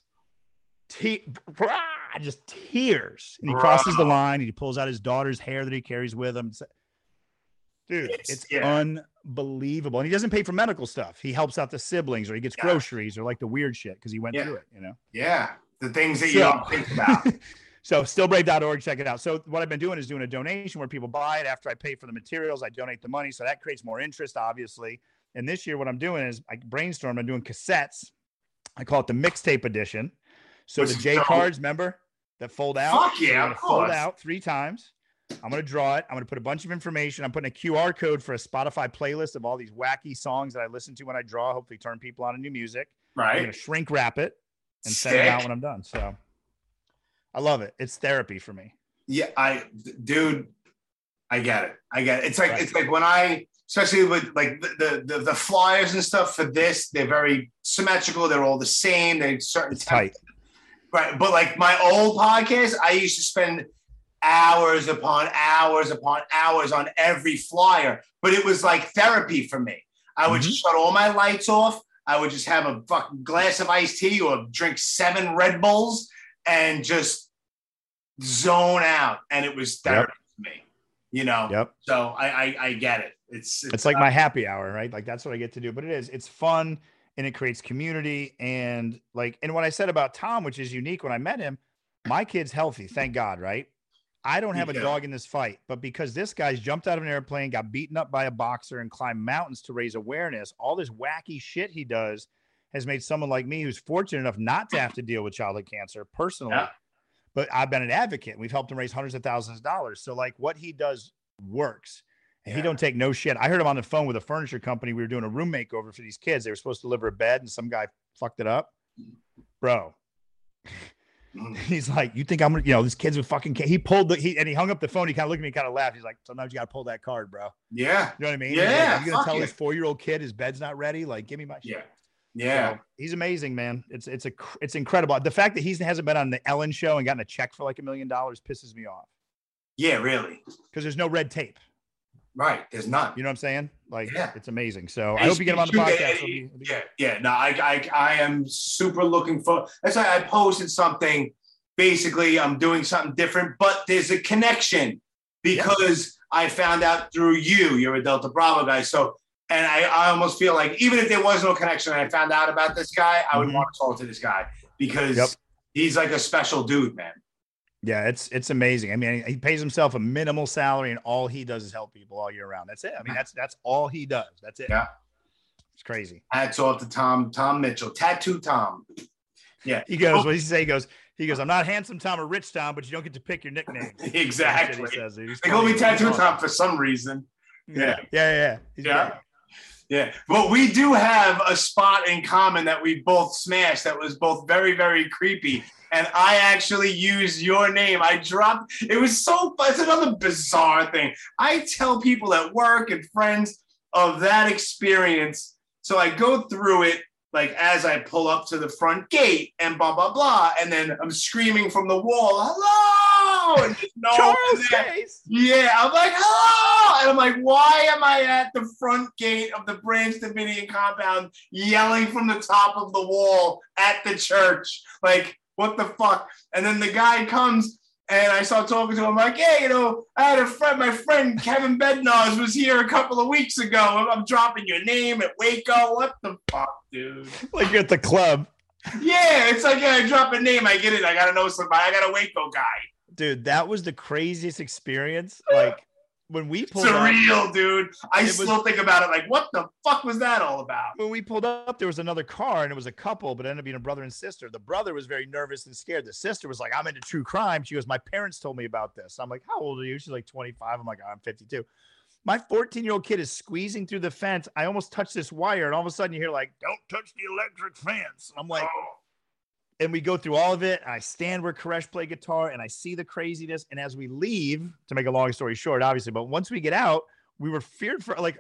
Just tears. And he crosses the line, and he pulls out his daughter's hair that he carries with him. Dude, it's unbelievable. And he doesn't pay for medical stuff. He helps out the siblings, or he gets groceries, or like the weird shit because he went through it, you know? Yeah. The things that you don't think about. So stillbrave.org, check it out. So what I've been doing is doing a donation where people buy it. After I pay for the materials, I donate the money. So that creates more interest, obviously. And this year, what I'm doing is I brainstormed. I'm doing cassettes. I call it the mixtape edition. So the J cards, remember, that fold out? Fuck yeah, of course. Fold out 3 times. I'm going to draw it. I'm going to put a bunch of information. I'm putting a QR code for a Spotify playlist of all these wacky songs that I listen to when I draw, hopefully turn people on to new music. Right. I'm going to shrink wrap it and send it out when I'm done. So I love it. It's therapy for me. Yeah, I get it. It's like It's like when I, especially with like the flyers and stuff for this, they're very symmetrical. They're all the same. They're certain tight. Right. But like my old podcast, I used to spend hours upon hours on every flyer. But it was like therapy for me. I would shut all my lights off. I would just have a fucking glass of iced tea or drink 7 Red Bulls and just zone out. And it was therapy for me, you know? Yep. So I get it. It's like my happy hour, right? Like that's what I get to do, but it's fun and it creates community. And like, and what I said about Tom, which is unique when I met him, my kid's healthy. Thank God. Right. I don't have a dog in this fight, but because this guy's jumped out of an airplane, got beaten up by a boxer, and climbed mountains to raise awareness, all this wacky shit he does has made someone like me, who's fortunate enough not to have to deal with childhood cancer personally, but I've been an advocate. And we've helped him raise hundreds of thousands of dollars. So like what he does works, and he don't take no shit. I heard him on the phone with a furniture company. We were doing a room makeover for these kids. They were supposed to deliver a bed, and some guy fucked it up, bro. He's like, you think I'm gonna, you know, this kid's a fucking kid. He pulled and he hung up the phone. He kind of looked at me, kind of laughed. He's like, sometimes you got to pull that card, bro. Yeah. You know what I mean? Yeah. Like, you going to tell this 4-year-old kid his bed's not ready? Like, give me my shit. Yeah. Yeah. So, he's amazing, man. It's incredible. The fact that he hasn't been on the Ellen show and gotten a check for like $1 million pisses me off. Yeah, really. Because there's no red tape. Right. There's none. You know what I'm saying? Like, it's amazing. So and I hope you get him on the podcast. Yeah. No, I am super looking for. That's why I posted something. Basically, I'm doing something different, but there's a connection because I found out through you're a Delta Bravo guy. So, and I almost feel like even if there was no connection and I found out about this guy, I would want to talk to this guy because he's like a special dude, man. Yeah, it's amazing. I mean, he pays himself a minimal salary, and all he does is help people all year round. That's it. I mean, that's all he does. That's it. Yeah, it's crazy. Hats off to Tom Mitchell, Tattoo Tom. Yeah, he goes. What does he say? He goes. I'm not Handsome Tom or Rich Tom, but you don't get to pick your nickname. Exactly. He says, they call me Tattoo Tom for some reason. Yeah. He's great. Yeah. Well, we do have a spot in common that we both smashed that was both very, very creepy. And I actually used your name. It was it's another bizarre thing. I tell people at work and friends of that experience. So I go through it like as I pull up to the front gate and blah blah blah, and then I'm screaming from the wall, "Hello!" And just no Charles one's there. Chase. Yeah, I'm like, "Hello!" And I'm like, "Why am I at the front gate of the Branch Davidian compound yelling from the top of the wall at the church? Like, what the fuck?" And then the guy comes. And I start talking to him like, "Hey, I had a friend, my friend Kevin Bednarz was here a couple of weeks ago. I'm dropping your name at Waco." What the fuck, dude? Like you're at the club. Yeah, it's like I drop a name, I get it. I gotta know somebody. I got a Waco guy. Dude, that was the craziest experience. Like when we pulled Surreal, up, dude. I still think about it like, what the fuck was that all about? when we pulled up, there was another car and it was a couple, but it ended up being a brother and sister. The brother was very nervous and scared. The sister was like, "I'm into true crime." She goes, "My parents told me about this." I'm like, "How old are you?" She's like 25. I'm like, "I'm 52. My 14-year-old kid is squeezing through the fence. I almost touched this wire, and all of a sudden you hear like, "Don't touch the electric fence." And I'm like, and we go through all of it. And I stand where Koresh played guitar and I see the craziness. And as we leave, to make a long story short, obviously, but once we get out, we were feared for like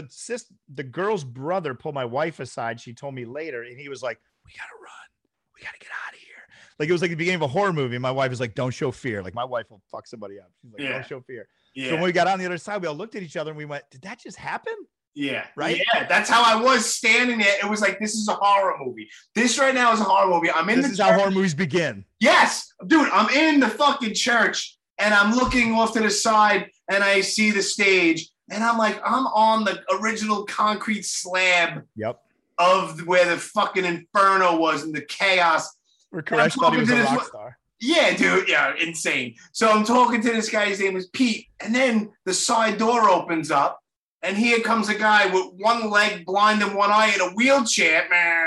the girl's brother pulled my wife aside. She told me later, and he was like, "We got to run. We got to get out of here." Like it was like the beginning of a horror movie. And my wife was like, "Don't show fear." Like my wife will fuck somebody up. She's like, "Don't show fear." Yeah. So when we got on the other side, we all looked at each other and we went, "Did that just happen?" Yeah. Right? Yeah. That's how I was standing there. It was like, this is a horror movie. This right now is a horror movie. I'm in This the is church. how horror movies begin. Yes, dude, I'm in the fucking church and I'm looking off to the side and I see the stage and I'm like, I'm on the original concrete slab Yep. of where the fucking inferno was and the chaos. Where Koresh thought he was a rock star. Yeah, dude. Yeah, insane. So I'm talking to this guy. His name is Pete. And then the side door opens up. And here comes a guy with one leg blind and one eye in a wheelchair.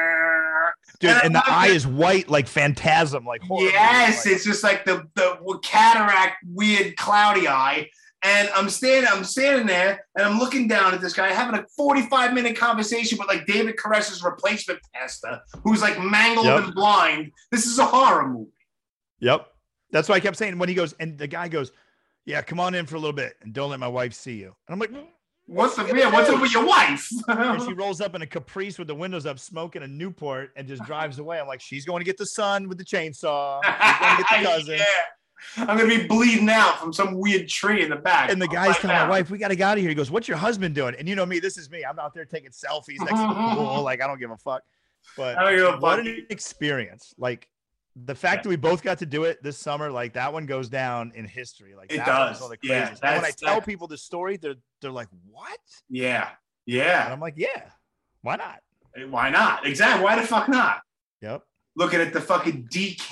Dude, and the I'm eye like, is white, like phantasm, like horror yes, movie, it's just like the cataract, weird, cloudy eye. And I'm standing there, and I'm looking down at this guy, having a 45-minute conversation with like David Koresh's replacement pastor, who's like mangled and blind. This is a horror movie. Yep. That's why I kept saying when he goes, and the guy goes, "Yeah, come on in for a little bit and don't let my wife see you." And I'm like, what's up with your wife? and she rolls up in a Caprice with the windows up, smoking a Newport, and just drives away. I'm like, she's going to get the son with the chainsaw. She's going to get the cousin. Yeah. I'm going to be bleeding out from some weird tree in the back. And the guy's telling my wife, "We got to get out of here." He goes, "What's your husband doing?" And you know me, this is me. I'm out there taking selfies next to the pool. Like, I don't give a fuck. But what an experience. Like, the fact that we both got to do it this summer, like that one goes down in history. Like it that does. Was the Yeah. and when I tell people the story, they're like, "What?" Yeah. Yeah. And I'm like, "Yeah, why not? Why not? Exactly. Why the fuck not?" Yep. Looking at the fucking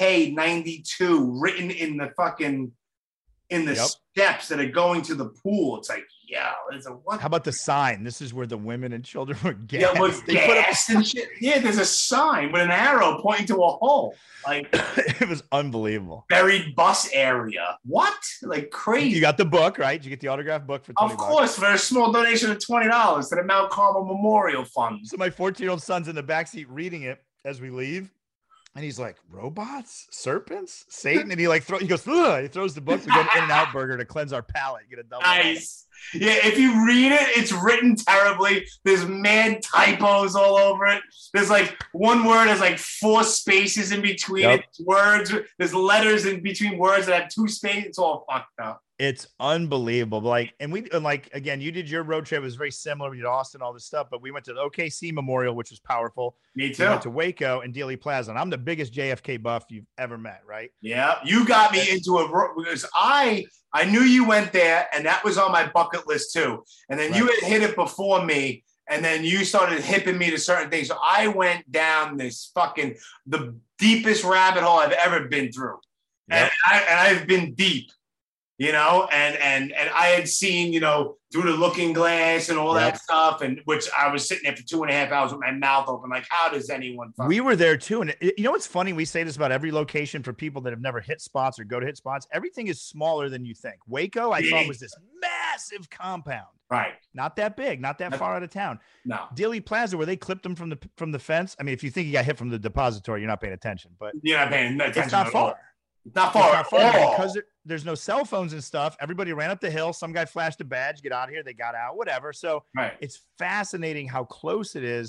DK92 written in the fucking steps that are going to the pool. It's like, yeah, it's a what? How about the sign? This is where the women and children were gassed. Yeah, with gas and shit. Yeah, there's a sign with an arrow pointing to a hole. Like it was unbelievable. Buried bus area. What? Like crazy. You got the book, right? Did you get the autographed book for $20? Of course, for a small donation of $20 to the Mount Carmel Memorial Fund. So my 14-year-old son's in the backseat reading it as we leave. And he's like, "Robots, serpents, Satan," and he goes, "Ugh." He throws the book. We go to In-N-Out Burger to cleanse our palate. Get a double. Nice. Yeah, if you read it, it's written terribly. There's mad typos all over it. There's like one word has like 4 spaces in between it. Words. There's letters in between words that have 2 spaces. It's all fucked up. It's unbelievable. Like, and again, you did your road trip. It was very similar. We did Austin, all this stuff, but we went to the OKC Memorial, which was powerful. Me too. We went to Waco and Dealey Plaza. And I'm the biggest JFK buff you've ever met, right? Yeah. You got me into it because I knew you went there and that was on my bucket list too. And then you had hit it before me. And then you started hipping me to certain things. So I went down the deepest rabbit hole I've ever been through. Yep. And I've been deep. And I had seen, through the looking glass and all that stuff, and which I was sitting there for 2.5 hours with my mouth open. Like, how does anyone? We were there too. And you know what's funny? We say this about every location for people that have never hit spots or go to hit spots. Everything is smaller than you think. Waco, I thought, was this massive compound. Right. Not that big, not that far out of town. No. Dealey Plaza, where they clipped him from the fence. I mean, if you think he got hit from the depository, you're not paying attention. But you're not paying attention. It's not far. It's not far at all. Because there's no cell phones and stuff. Everybody ran up the hill. Some guy flashed a badge, get out of here. They got out, whatever. So it's fascinating how close it is.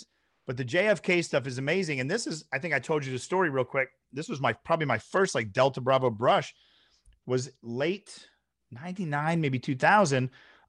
But the JFK stuff is amazing. And this is, I think I told you the story real quick. This was probably my first like Delta Bravo brush, was late 99, maybe 2000.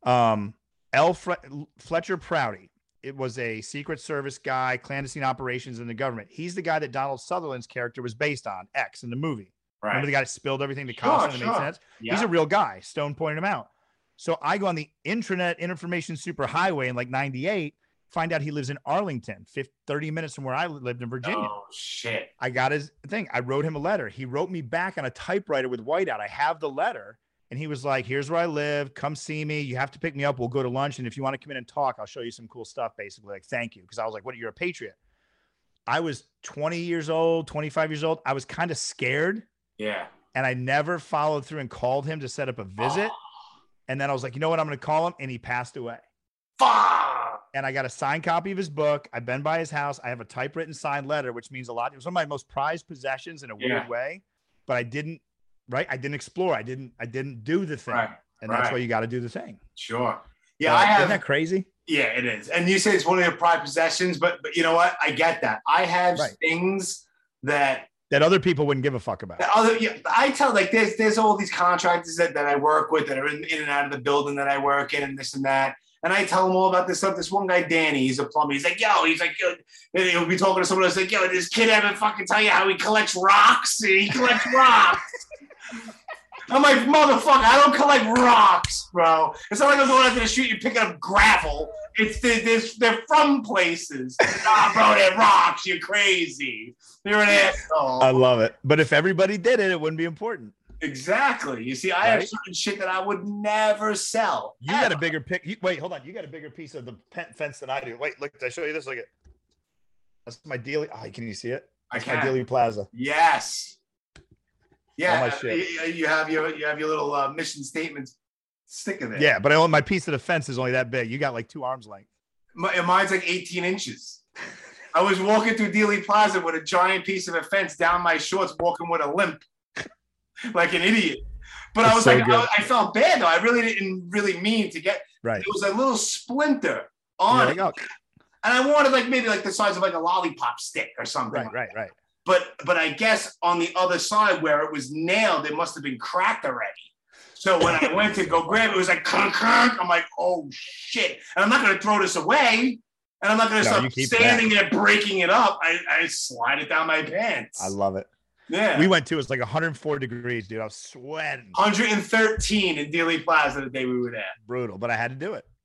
Fletcher Prouty. It was a Secret Service guy, clandestine operations in the government. He's the guy that Donald Sutherland's character was based on, X, in the movie. Right. Remember the guy that spilled everything to Costner that made sense? Yeah. He's a real guy. Stone pointed him out. So I go on the intranet information superhighway in like 98, find out he lives in Arlington, 30 minutes from where I lived in Virginia. Oh, shit. I got his thing. I wrote him a letter. He wrote me back on a typewriter with whiteout. I have the letter. And he was like, here's where I live. Come see me. You have to pick me up. We'll go to lunch. And if you want to come in and talk, I'll show you some cool stuff, basically. Like, thank you. Because I was like, what, you're a patriot. I was 20 years old, 25 years old. I was kind of scared. Yeah. And I never followed through and called him to set up a visit. And then I was like, you know what? I'm going to call him. And he passed away. Fuck. And I got a signed copy of his book. I've been by his house. I have a typewritten signed letter, which means a lot. It was one of my most prized possessions in a weird way. But I didn't. Right. I didn't explore. I didn't do the thing. Right. And that's why you got to do the thing. Sure. Yeah. I have. Isn't that crazy? Yeah, it is. And you say it's one of your prized possessions, but you know what? I get that. I have things that other people wouldn't give a fuck about. I tell like there's all these contractors that I work with that are in and out of the building that I work in and this and that. And I tell them all about this stuff. This one guy, Danny, he's a plumber. He's like, yo, and he'll be talking to someone else like, yo, this kid ever fucking tell you how he collects rocks? He collects rocks. I'm like, motherfucker, I don't collect rocks, bro. It's not like I'm going out to the street and picking up gravel. They're from places. Nah, bro, they're rocks. You're crazy. You're an asshole. I love it. But if everybody did it, it wouldn't be important. Exactly. You see, I have certain shit that I would never sell. You got a bigger wait, hold on. You got a bigger piece of the fence than I do. Wait, look, did I show you this? Look at that's my Dealey. Oh, can you see it? That's my Dealey Plaza. Yes. Yeah. You have your little mission statements sticking there. Yeah, but my piece of the fence is only that big. You got like 2 arms length. Mine's like 18 inches. I was walking through Dealey Plaza with a giant piece of a fence down my shorts, walking with a limp. Like an idiot. But I was so like, I felt bad though. I really didn't mean to get right. It was a little splinter on it. And I wanted like maybe like the size of like a lollipop stick or something. Right. But I guess on the other side where it was nailed, it must have been cracked already. So when I went to go grab it, it was like clunk, clunk. I'm like, oh shit. And I'm not gonna throw this away. And I'm not gonna stop standing there breaking it up. I slide it down my pants. I love it. Yeah. We went to, it was like 104 degrees, dude. I was sweating. 113 in Dealey Plaza the day we were there. Brutal, but I had to do it.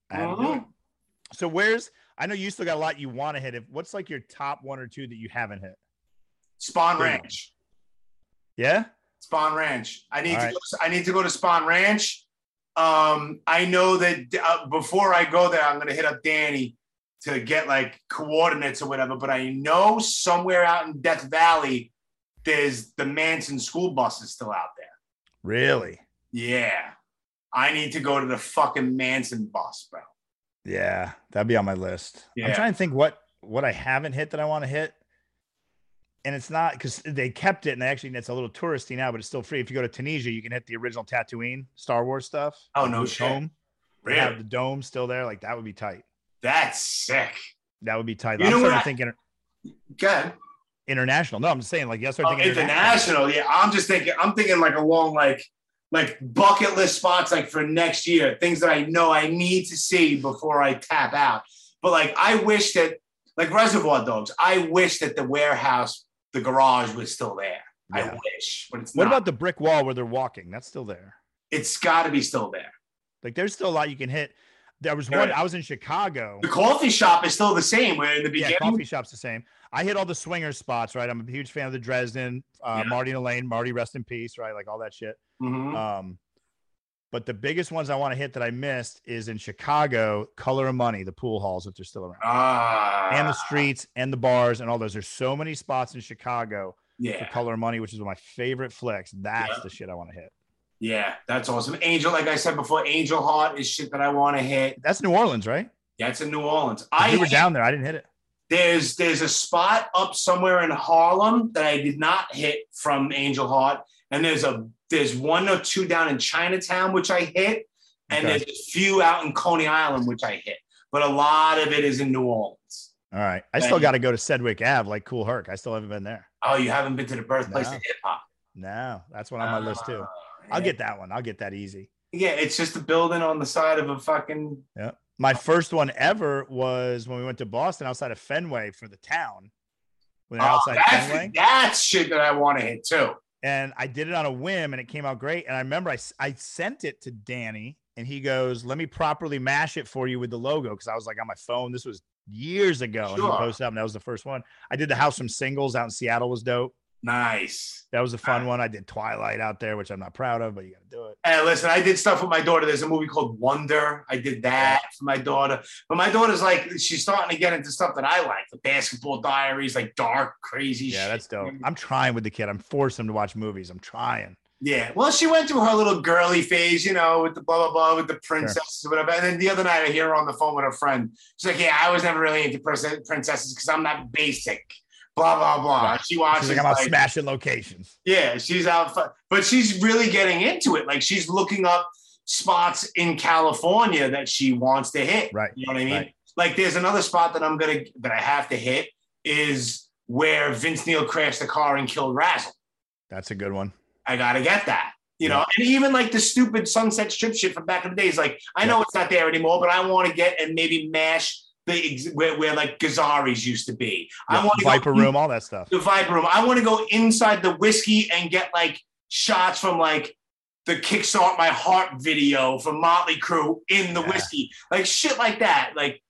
So I know you still got a lot you want to hit. What's like your top 1 or 2 that you haven't hit? Spawn Ranch. Yeah? Spawn Ranch. I need to go to Spawn Ranch. I know that before I go there, I'm going to hit up Danny to get like coordinates or whatever, but I know somewhere out in Death Valley, there's the Manson school buses still out there. Really? Yeah. I need to go to the fucking Manson bus, bro. Yeah, that'd be on my list. Yeah. I'm trying to think what I haven't hit that I want to hit. And it's not because they kept it and it's a little touristy now, but it's still free. If you go to Tunisia, you can hit the original Tatooine Star Wars stuff. Oh, no shit. Dome. Really? They have the dome still there. Like that would be tight. That's sick. That would be tight. I'm starting to think good. International. No, I'm just saying like yes, I think international. Yeah, I'm thinking like along like bucket list spots like for next year, things that I know I need to see before I tap out. But like I wish that like Reservoir Dogs, I wish that the warehouse, the garage was still there. Yeah. I wish, but it's not. What about the brick wall where they're walking? That's still there. It's got to be still there. Like there's still a lot you can hit. There was one. I was in Chicago. The coffee shop is still the same. Where in the beginning, coffee shop's the same. I hit all the swinger spots. Right, I'm a huge fan of the Dresden, Marty and Elaine. Marty, rest in peace. Right, like all that shit. Mm-hmm. But the biggest ones I want to hit that I missed is in Chicago. Color of Money, the pool halls if they're still around, and the streets and the bars and all those. There's so many spots in Chicago for Color of Money, which is one of my favorite flicks. That's the shit I want to hit. Yeah, that's awesome. Angel, like I said before, Angel Heart is shit that I want to hit. That's New Orleans, right? Yeah, it's in New Orleans. We were down there. I didn't hit it. There's a spot up somewhere in Harlem that I did not hit from Angel Heart. And there's 1 or 2 down in Chinatown, which I hit. And there's a few out in Coney Island, which I hit. But a lot of it is in New Orleans. All right. I still got to go to Sedgwick Ave, like Cool Herc. I still haven't been there. Oh, you haven't been to the birthplace No. of hip hop? No, that's one on my list too. I'll get that one. I'll get that easy. Yeah, it's just a building on the side of a fucking. Yeah. My first one ever was when we went to Boston outside of Fenway for the town. When outside Fenway. That's shit that I want to hit too. And I did it on a whim and it came out great. And I remember I sent it to Danny and he goes, let me properly mash it for you with the logo. Cause I was like on my phone. This was years ago. Sure. And he posted up and that was the first one. I did the House from Singles out in Seattle was dope. Nice. That was a fun one. I did Twilight out there, which I'm not proud of, but you got to do it. And listen, I did stuff with my daughter. There's a movie called Wonder. I did that for my daughter. But my daughter's like, she's starting to get into stuff that I like. The Basketball Diaries, like dark, crazy shit. Yeah, that's dope. I'm trying with the kid. I'm forcing him to watch movies. I'm trying. Yeah. Well, she went through her little girly phase, with the blah, blah, blah, with the princesses or whatever. And then the other night I hear her on the phone with her friend. She's like, yeah, I was never really into princesses because I'm not basic. Blah, blah, blah. Right. She watches. She's like, I'm out smashing locations. Yeah, she's out. But she's really getting into it. Like she's looking up spots in California that she wants to hit. Right. You know what I mean? Right. Like there's another spot that I have to hit is where Vince Neil crashed the car and killed Razzle. That's a good one. I got to get that. You know, and even like the stupid Sunset Strip shit from back in the days. Like I know it's not there anymore, but I want to get and maybe mash where like Gazzari's used to be. I want to Viper Room, all that stuff. The Viper Room. I want to go inside the whiskey and get like shots from like the Kickstart My Heart video from Motley Crue in the whiskey, like shit like that. Like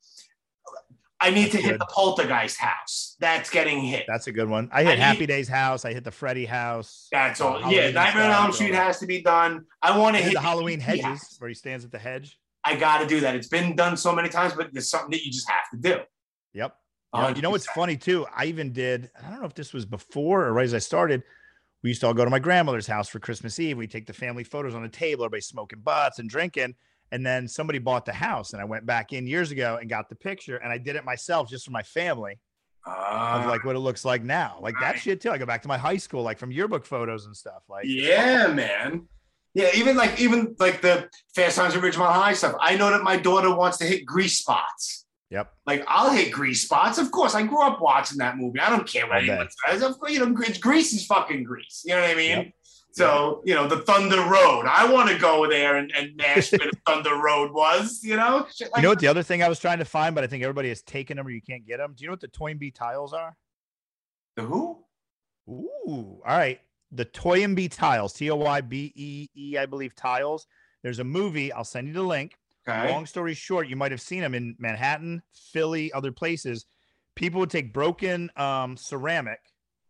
I need to hit the Poltergeist house. That's getting hit. That's a good one. I hit Happy Days house. I hit the Freddy house. That's all. Yeah, Nightmare on Elm Street has to be done. I want to hit the Halloween Hedges where he stands at the hedge. I got to do that. It's been done so many times, but it's something that you just have to do. Yep. You know what's funny too? I even did, I don't know if this was before or right as I started, we used to all go to my grandmother's house for Christmas Eve. We take the family photos on the table, everybody smoking butts and drinking. And then somebody bought the house and I went back in years ago and got the picture and I did it myself just for my family of like what it looks like now. Like that shit too. I go back to my high school, like from yearbook photos and stuff. Like, yeah, man. Yeah, even like the Fast Times at Ridgemont High stuff. I know that my daughter wants to hit grease spots. Yep. Like I'll hit grease spots. Of course, I grew up watching that movie. I don't care what anyone says. Of course, it's Grease is fucking Grease. You know what I mean? Yep. So, the Thunder Road. I want to go there and mash where the Thunder Road was, Shit like you know what the other thing I was trying to find, but I think everybody has taken them or you can't get them? Do you know what the Toynbee tiles are? The who? Ooh, all right. The Toynbee tiles, Toybee, I believe, tiles. There's a movie. I'll send you the link. Okay. Long story short, you might have seen them in Manhattan, Philly, other places. People would take broken ceramic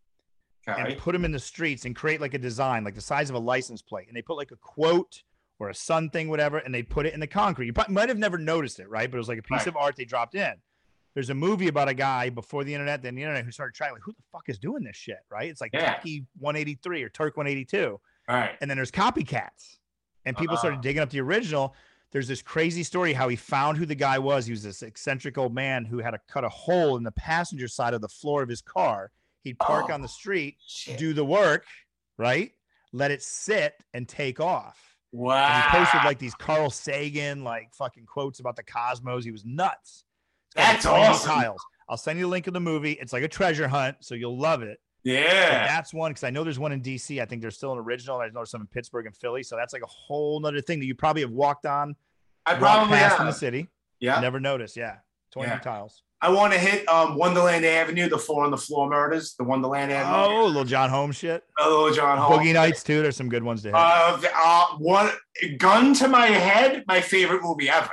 and put them in the streets and create like a design, like the size of a license plate. And they put like a quote or a sun thing, whatever, and they put it in the concrete. You might have never noticed it, right? But it was like a piece of art they dropped in. There's a movie about a guy before the internet, then the internet, who started trying, like, who the fuck is doing this shit, right? It's like Turkey 183 or Turk 182. Right. And then there's copycats. And people started digging up the original. There's this crazy story how he found who the guy was. He was this eccentric old man who had to cut a hole in the passenger side of the floor of his car. He'd park on the street, do the work, right? Let it sit and take off. Wow. And he posted like these Carl Sagan, like fucking quotes about the cosmos. He was nuts. That's awesome. Tiles. I'll send you the link of the movie. It's like a treasure hunt, so you'll love it. Yeah. But that's one, because I know there's one in DC. I think there's still an original. I know there's some in Pittsburgh and Philly. So that's like a whole nother thing that you probably have walked on. I probably have. In the city. Yeah. Never noticed. Yeah. 20 tiles. I want to hit Wonderland Avenue, the 4 on the Floor murders, the Wonderland Avenue. Oh, little John Holmes shit. Little John Holmes. Boogie Nights too. There's some good ones to hit. One gun to my head, my favorite movie ever.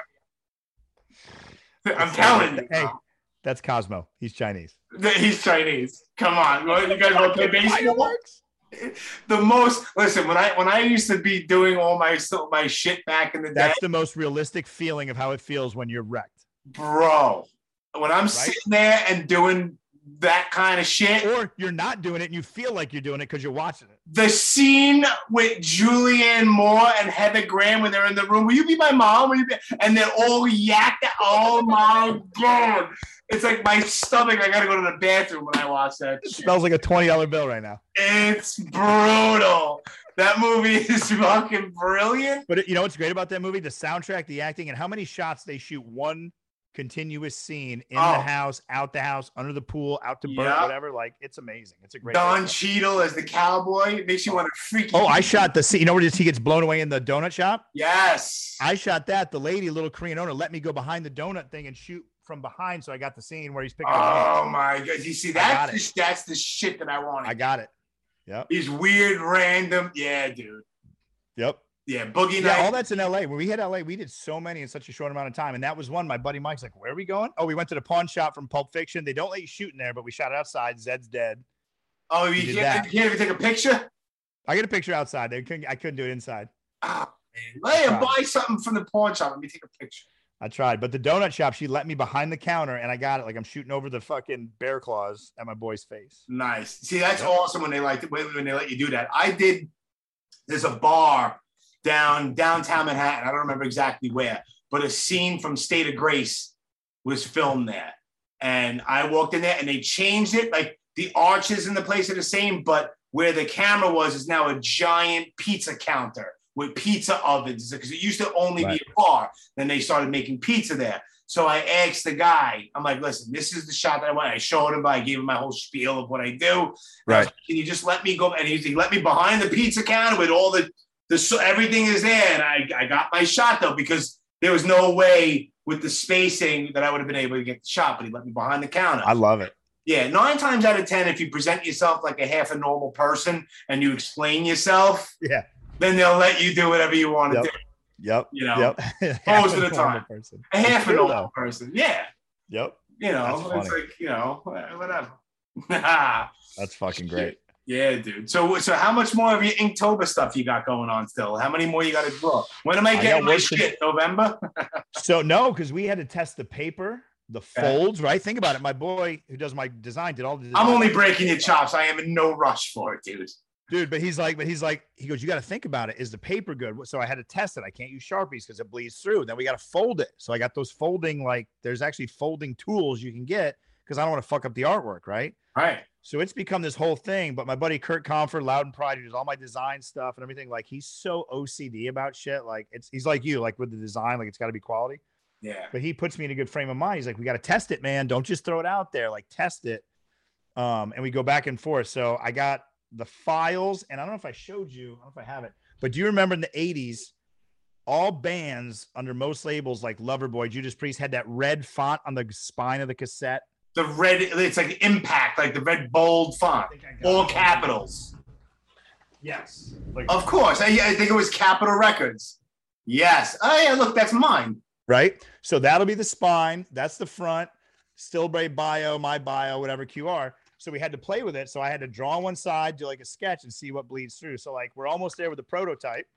I'm telling you. Hey, that's Cosmo. He's Chinese. He's Chinese. Come on. You guys want to play baseball? Listen, when I used to be doing all my shit back in the day. That's the most realistic feeling of how it feels when you're wrecked. Bro, when I'm sitting there and doing that kind of shit. Or you're not doing it and you feel like you're doing it because you're watching it. The scene with Julianne Moore and Heather Graham when they're in the room, will you be my mom? And they're all yacked. Oh my God. It's like my stomach. I got to go to the bathroom when I watch that. It smells like a $20 bill right now. It's brutal. That movie is fucking brilliant. But you know what's great about that movie? The soundtrack, the acting, and how many shots they shoot one continuous scene in Oh. the house, out the house, under the pool, out to Burt, Yeah. whatever. Like, it's amazing. It's a great. Don role. Cheadle as the cowboy. It makes you want to freak. Oh, I shot the scene. You know where he gets blown away in the donut shop? Yes. I shot that. The lady, little Korean owner, let me go behind the donut thing and shoot from behind. So I got the scene where he's picking up. Oh my god! You see, got that's the shit that I wanted. I got it. Yep. These weird, random. Yeah, dude. Yep. Yeah, Boogie Yeah, Nights. all that's in LA. When we hit LA, we did so many in such a short amount of time. And that was one. My buddy Mike's like, where are we going? Oh, we went to the pawn shop from Pulp Fiction. They don't let you shoot in there, but we shot it outside. Zed's dead. Oh, We you did can't, that. you can't even take a picture? I get a picture outside. I couldn't do it inside. Oh, man. Hey, Right. buy something from the pawn shop. Let me take a picture. I tried. But the donut shop, she let me behind the counter and I got it. Like I'm shooting over the fucking bear claws at my boy's face. Nice. See, that's Yep. awesome when they let you do that. There's a bar downtown Manhattan. I don't remember exactly where, but a scene from State of Grace was filmed there. And I walked in there and they changed it. Like the arches in the place are the same, but where the camera was is now a giant pizza counter with pizza ovens because it used to only be a bar. Then they started making pizza there. So I asked the guy, I'm like, listen, this is the shot that I want. I showed him, I gave him my whole spiel of what I do. And I was Right. like, can you just let me go? And he let me behind the pizza counter with all so everything is there. And I got my shot though, because there was no way with the spacing that I would have been able to get the shot, but he let me behind the counter. I love it. Yeah, 9 times out of 10, if you present yourself like a half a normal person and you explain yourself, Yeah. then they'll let you do whatever you want to do. Yep. You know, Yep. most of the Normal time. person. A half a True, normal though. person. Yeah. Yep. You know, That's it's funny. like, you know, whatever. That's fucking great. Yeah, dude. So how much more of your Inktober stuff you got going on still? How many more you got to draw? When am I got getting my work to- shit? November? So no, because we had to test the paper, the folds, right? Think about it. My boy who does my design did all the design. I'm only breaking your chops. I am in no rush for it, dude. Dude, but he's like, he goes, you got to think about it. Is the paper good? So I had to test it. I can't use Sharpies because it bleeds through. Then we got to fold it. So I got those folding, like there's actually folding tools you can get because I don't want to fuck up the artwork, right? Right. So it's become this whole thing. But my buddy Kurt Comfort, Loud and Pride, who does all my design stuff and everything, like he's so OCD about shit. Like he's like you, like with the design, like it's got to be quality. Yeah. But he puts me in a good frame of mind. He's like, we got to test it, man. Don't just throw it out there. Like test it. And we go back and forth. So I got the files, and I don't know if I showed you, I don't know if I have it, but do you remember in the 80s, all bands under most labels like Loverboy, Judas Priest had that red font on the spine of the cassette? The red, it's like Impact, like the red bold font, all capitals. Yes. Like, Of course. I think it was Capitol Records. Yes. Oh, yeah, look, that's mine. right? So that'll be the spine. That's the front. Stillbray bio, my bio, whatever QR. So we had to play with it. So I had to draw on one side, do like a sketch, and see what bleeds through. So like we're almost there with the prototype.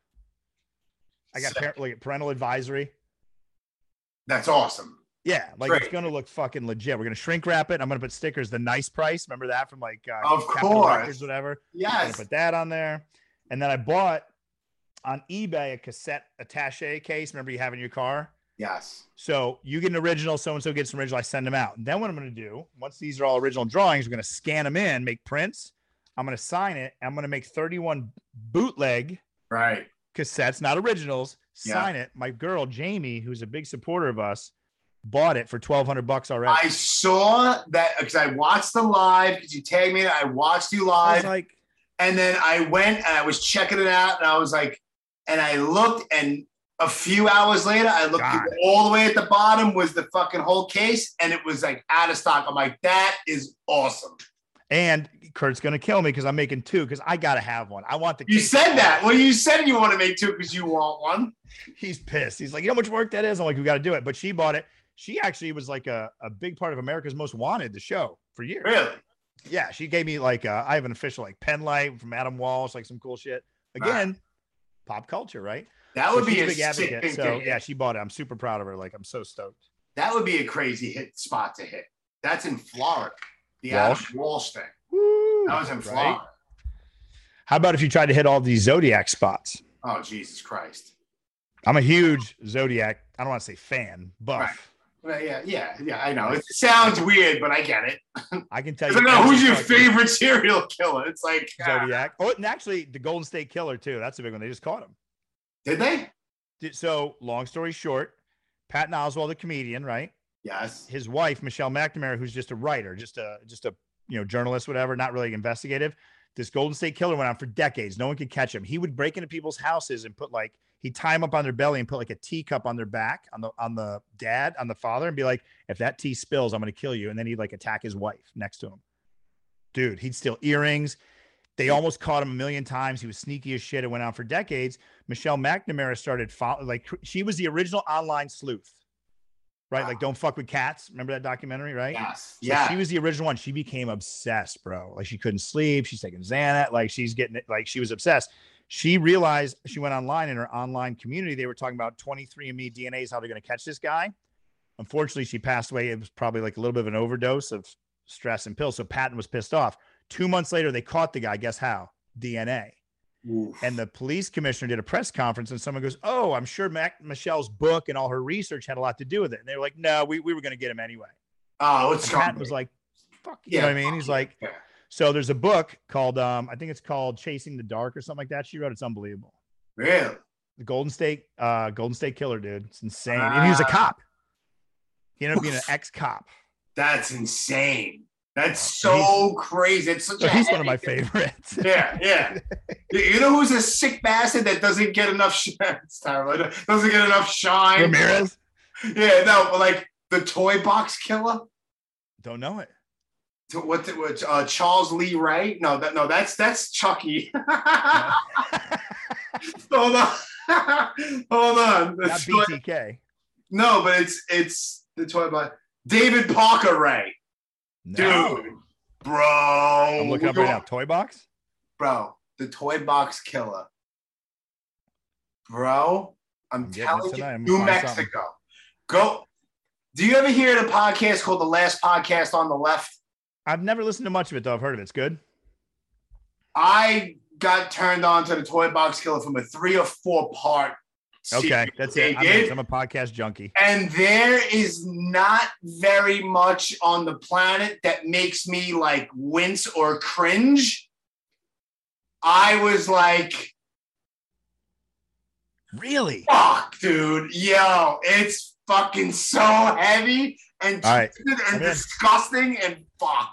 I got parental advisory. That's awesome. Yeah, like Great. it's gonna look fucking legit. We're gonna shrink wrap it. I'm gonna put stickers. The nice price. Remember that from like Of Capitol course. Records, whatever. I'm gonna Yes. put that on there. And then I bought on eBay a cassette attaché case. Remember you have in your car. Yes. So you get an original, so-and-so gets an original, I send them out. And then what I'm going to do, once these are all original drawings, we're going to scan them in, make prints. I'm going to sign it. I'm going to make 31 bootleg Right. cassettes, not originals, sign it. My girl, Jamie, who's a big supporter of us, bought it for $1,200 already. I saw that because I watched the live because you tagged me. I watched you I live. was like, And then I went and I was checking it out and I was like, and I looked and a few hours later, I looked God. all the way at the bottom was the fucking whole case and it was like out of stock. I'm like, that is awesome. and Kurt's going to kill me because I'm making two because I got to have one. I want the You case. said that. Well, you said you want to make two because you want one. He's pissed. He's like, you know how much work that is? I'm like, we got to do it. But she bought it. She actually was like a big part of America's Most Wanted, the show, for years. Really? Yeah, she gave me like I have an official like pen light from Adam Walsh, like some cool shit. Again, pop culture, right? That So would be she's a big sick advocate. thing So to hit. yeah, she bought it. I'm super proud of her. Like I'm so stoked. That would be a crazy hit spot to hit. That's in Florida. The Walsh? Adam Walsh thing. Woo, That was in right? Florida. How about if you tried to hit all these Zodiac spots? Oh, Jesus Christ. I'm a huge Zodiac. I don't want to say fan, buff. Right. Well, yeah, I know. It sounds weird, but I get it. I can tell I you. don't know who's your fucking favorite serial killer. It's like Zodiac. Oh, and actually, the Golden State Killer too. That's a big one. They just caught him. Did they? So, long story short, Patton Oswalt, the comedian, right? Yes. his wife, Michelle McNamara, who's just a writer, just a journalist, whatever, not really investigative. This Golden State Killer went on for decades. No one could catch him. He would break into people's houses and he'd tie him up on their belly and put like a teacup on their back, on the father, and be like, if that tea spills, I'm going to kill you. And then he'd like attack his wife next to him. Dude, he'd steal earrings. They almost caught him a million times. He was sneaky as shit. It went on for decades. Michelle McNamara started she was the original online sleuth, right? Like Don't Fuck with Cats. Remember that documentary, right? Yes. So she was the original one. She became obsessed, bro. Like she couldn't sleep. She's taking Xanax. Like she's getting it. Like she was obsessed. She realized, she went online, in her online community, they were talking about 23andMe DNA is how they're going to catch this guy. Unfortunately, she passed away. It was probably like a little bit of an overdose of stress and pills. So Patton was pissed off. 2 months later, they caught the guy. Guess how? DNA. Oof. And the police commissioner did a press conference, and someone goes, oh, I'm sure Michelle's book and all her research had a lot to do with it. And they were like, no, we were going to get him anyway. Oh, it's Patton was like, fuck, you know what I mean? He's like, so there's a book called, I think it's called Chasing the Dark or something like that. She wrote, it's unbelievable. Really? The Golden State Killer, dude. It's insane. And he was a cop. He ended up being an ex-cop. That's insane. That's so crazy. It's such he's one of my favorites. Yeah. You know who's a sick bastard that doesn't get enough shine? It's terrible. Doesn't get enough shine. Ramirez? Yeah, no, but like the Toy Box Killer. Don't know it. What Charles Lee Ray? No, that's Chucky. Hold on. Not BTK. No, but it's the Toy Box. David Parker Ray. No. Dude, bro. I'm looking up right now. Toy Box? Bro, the Toy Box Killer. Bro, I'm telling you, New Mexico. Go. Do you ever hear the podcast called The Last Podcast on the Left? I've never listened to much of it, though. I've heard of it. It's good. I got turned on to the Toy Box Killer from a 3 or 4 part Okay, that's it. I'm a podcast junkie. And there is not very much on the planet that makes me like wince or cringe. I was like, really? Fuck, dude. Yo, it's fucking so heavy and twisted and disgusting and fucked.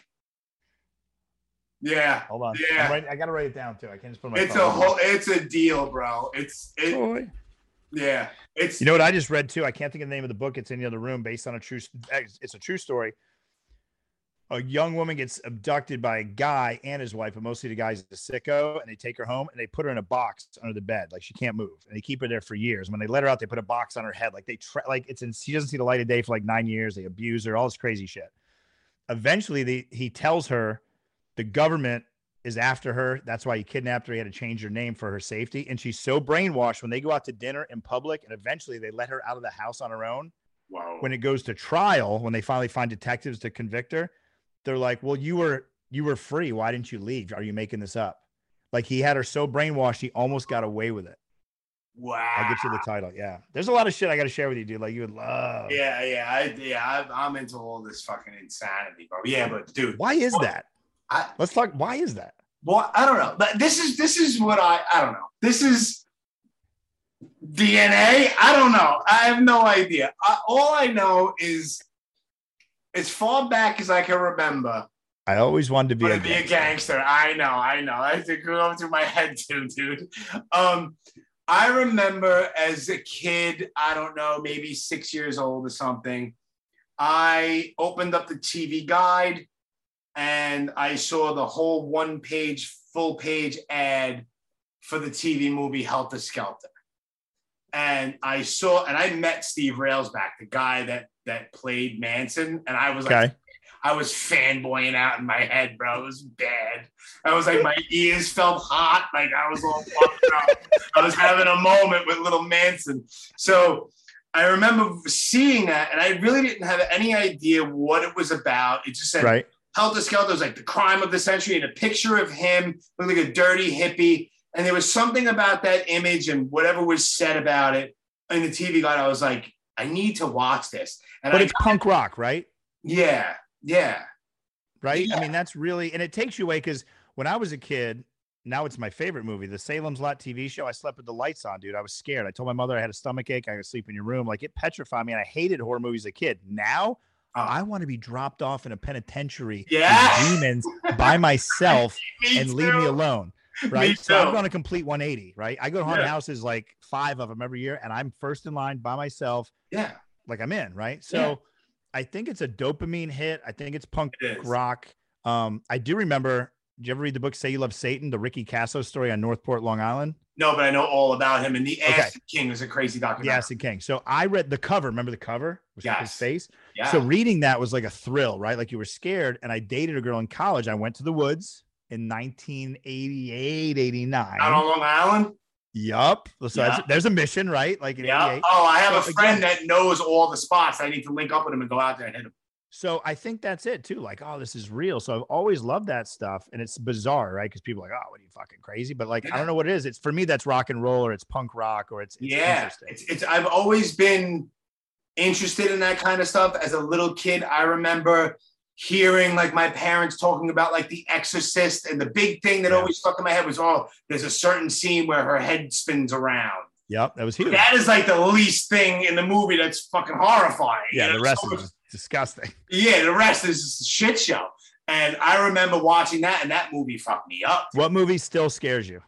Yeah. Hold on. Yeah. I gotta write it down too. I can't just put my It's a deal, bro. Yeah. You know what I just read too? I can't think of the name of the book. It's in the other room, based on it's a true story. A young woman gets abducted by a guy and his wife, but mostly the guy's a sicko, and they take her home and they put her in a box under the bed, like she can't move, and they keep her there for years. When they let her out, they put a box on her head, like she doesn't see the light of day for like 9 years. They abuse her, all this crazy shit. Eventually, he tells her the government is after her. That's why he kidnapped her. He had to change her name for her safety. And she's so brainwashed when they go out to dinner in public, and eventually they let her out of the house on her own. Wow. When it goes to trial, when they finally find detectives to convict her, they're like, well, you were free. Why didn't you leave? Are you making this up? Like, he had her so brainwashed, he almost got away with it. Wow. I'll get you the title. Yeah. There's a lot of shit I got to share with you, dude. Like, you would love. I'm into all this fucking insanity, bro. Yeah, but dude. Why is that? Let's talk. Why is that? Well, I don't know. But this is what I don't know. This is DNA. I don't know. I have no idea. All I know is, as far back as I can remember, I always wanted to be a gangster. I know. I think it go through my head too, dude. I remember as a kid, I don't know, maybe 6 years old or something, I opened up the TV Guide and I saw the whole full page ad for the TV movie Helter Skelter. And I met Steve Railsback, the guy that played Manson. And I was like, I was fanboying out in my head, bro. It was bad. I was like, my ears felt hot. Like I was all fucked up. I was having a moment with little Manson. So I remember seeing that, and I really didn't have any idea what it was about. It just said Helter Skelter was like the crime of the century, and a picture of him looked like a dirty hippie. And there was something about that image and whatever was said about it in the TV Guide. I was like, I need to watch this. But it's punk rock, right? Yeah. Right. Yeah. I mean, that's really, and it takes you away, because when I was a kid, now it's my favorite movie, the Salem's Lot TV show. I slept with the lights on, dude. I was scared. I told my mother I had a stomach ache. I could sleep in your room. Like, it petrified me, and I hated horror movies as a kid. Now I want to be dropped off in a penitentiary with demons by myself and leave me alone. Right. So I've gone a complete 180. Right. I go to haunted houses, like 5 of them every year, and I'm first in line by myself. Yeah. Like, I'm in. Right. So I think it's a dopamine hit. I think it's punk rock. I do remember. Did you ever read the book Say You Love Satan, the Ricky Casso story on Northport, Long Island? No, but I know all about him. And the Acid King was a crazy documentary. The Acid King. So I read the cover. Remember the cover? Was his face? Yeah. So reading that was like a thrill, right? Like, you were scared. And I dated a girl in college. I went to the woods in 1988, 89. Out on Long Island? Yup. So there's a mission, right? Like in 88. Oh, I have a friend that knows all the spots. I need to link up with him and go out there and hit him. So I think that's it too. Like, oh, this is real. So I've always loved that stuff. And it's bizarre, right? Because people are like, oh, what are you, fucking crazy? But like, I don't know what it is. It's, for me, that's rock and roll, or it's punk rock, or it's interesting. It's I've always been interested in that kind of stuff. As a little kid, I remember hearing like my parents talking about like The Exorcist, and the big thing that always stuck in my head was, oh, there's a certain scene where her head spins around. Yep, that was huge. That is like the least thing in the movie that's fucking horrifying. Yeah, the rest is disgusting. Yeah, the rest is just a shit show. And I remember watching that, and that movie fucked me up. What movie still scares you?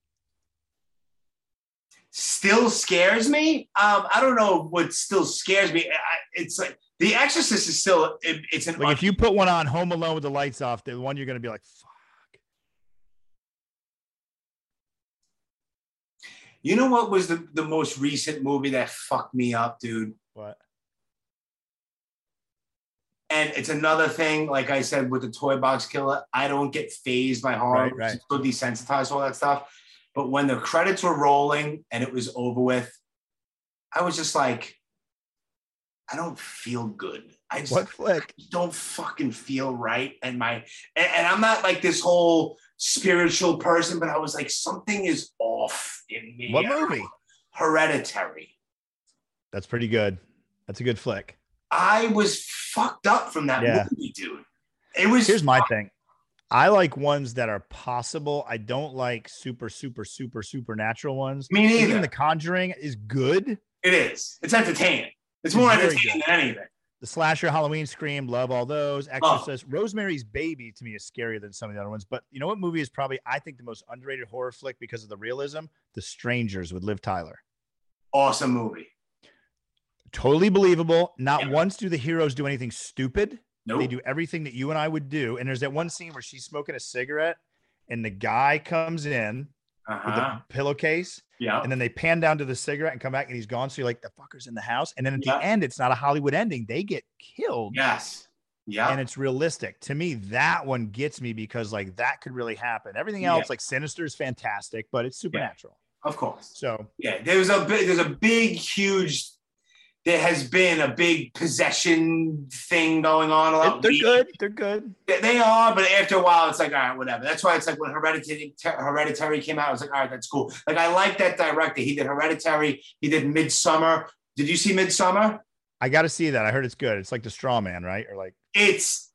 Still scares me? I don't know what still scares me. It's like The Exorcist is still, it's an... Like, if you put one on, Home Alone with the lights off, the one you're going to be like, fuck. You know what was the most recent movie that fucked me up, dude? What? And it's another thing, like I said, with the Toy Box Killer, I don't get fazed by horror. Right. I'm so desensitized to all that stuff. But when the credits were rolling and it was over with, I was just like, I don't feel good. I just, what flick? Don't fucking feel right. And I'm not like this whole spiritual person, but I was like, something is off in me. What movie? Hereditary. That's pretty good. That's a good flick. I was fucked up from that movie, dude. It was. Here's my thing. I like ones that are possible. I don't like super supernatural ones. Me neither. Even The Conjuring is good. It is. It's entertaining. It's more entertaining than anything. The slasher, Halloween, Scream, love all those. Exorcist, Rosemary's Baby to me is scarier than some of the other ones. But you know what movie is probably, I think, the most underrated horror flick because of the realism? The Strangers with Liv Tyler. Awesome movie. Totally believable. Not once do the heroes do anything stupid. Nope. They do everything that you and I would do. And there's that one scene where she's smoking a cigarette and the guy comes in with the pillowcase. Yeah. And then they pan down to the cigarette and come back and he's gone. So you're like, the fucker's in the house. And then at the end, it's not a Hollywood ending. They get killed. Yes. Yeah. And it's realistic. To me, that one gets me because like that could really happen. Everything else, like Sinister, is fantastic, but it's supernatural. Of course. So there's a big, huge. There has been a big possession thing going on a lot. They're good. They're good. They are, but after a while, it's like, all right, whatever. That's why it's like when Hereditary came out, I was like, all right, that's cool. Like, I like that director. He did Hereditary. He did Midsommar. Did you see Midsommar? I got to see that. I heard it's good. It's like The Straw Man, right? Or like it's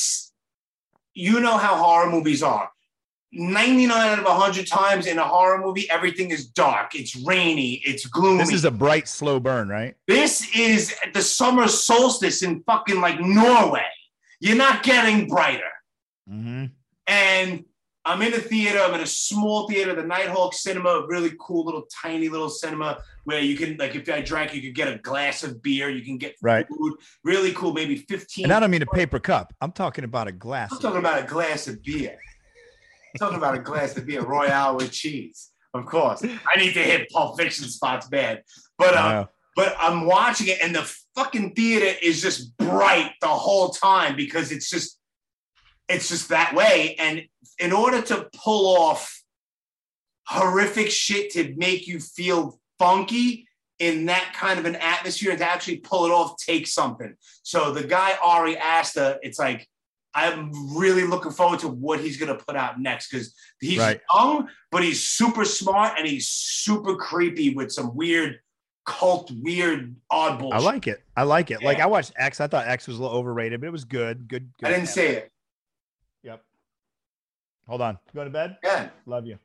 you know how horror movies are. 99 out of 100 times in a horror movie, everything is dark. It's rainy. It's gloomy. This is a bright, slow burn, right? This is the summer solstice in fucking like Norway. You're not getting brighter. Mm-hmm. And I'm in a theater. I'm in a small theater, the Nighthawk Cinema, a really cool little tiny little cinema where you can, like, if I drank, you could get a glass of beer. You can get food. Really cool, maybe 15. And I don't mean a paper cup. I'm talking about a glass. I'm talking about a glass of beer. I'm talking about a glass of beer, Royale with cheese. Of course. I need to hit Pulp Fiction spots bad. But I'm watching it, and the fucking theater is just bright the whole time because it's just that way. And in order to pull off horrific shit to make you feel funky in that kind of an atmosphere, to actually pull it off takes something. So the guy, Ari Aster, it's like, I'm really looking forward to what he's going to put out next because he's young, but he's super smart and he's super creepy with some weird weird oddball. I like it. Yeah. Like I watched X. I thought X was a little overrated, but it was good. Good. I didn't say it. Yep. Hold on. Go to bed? Yeah. Love you.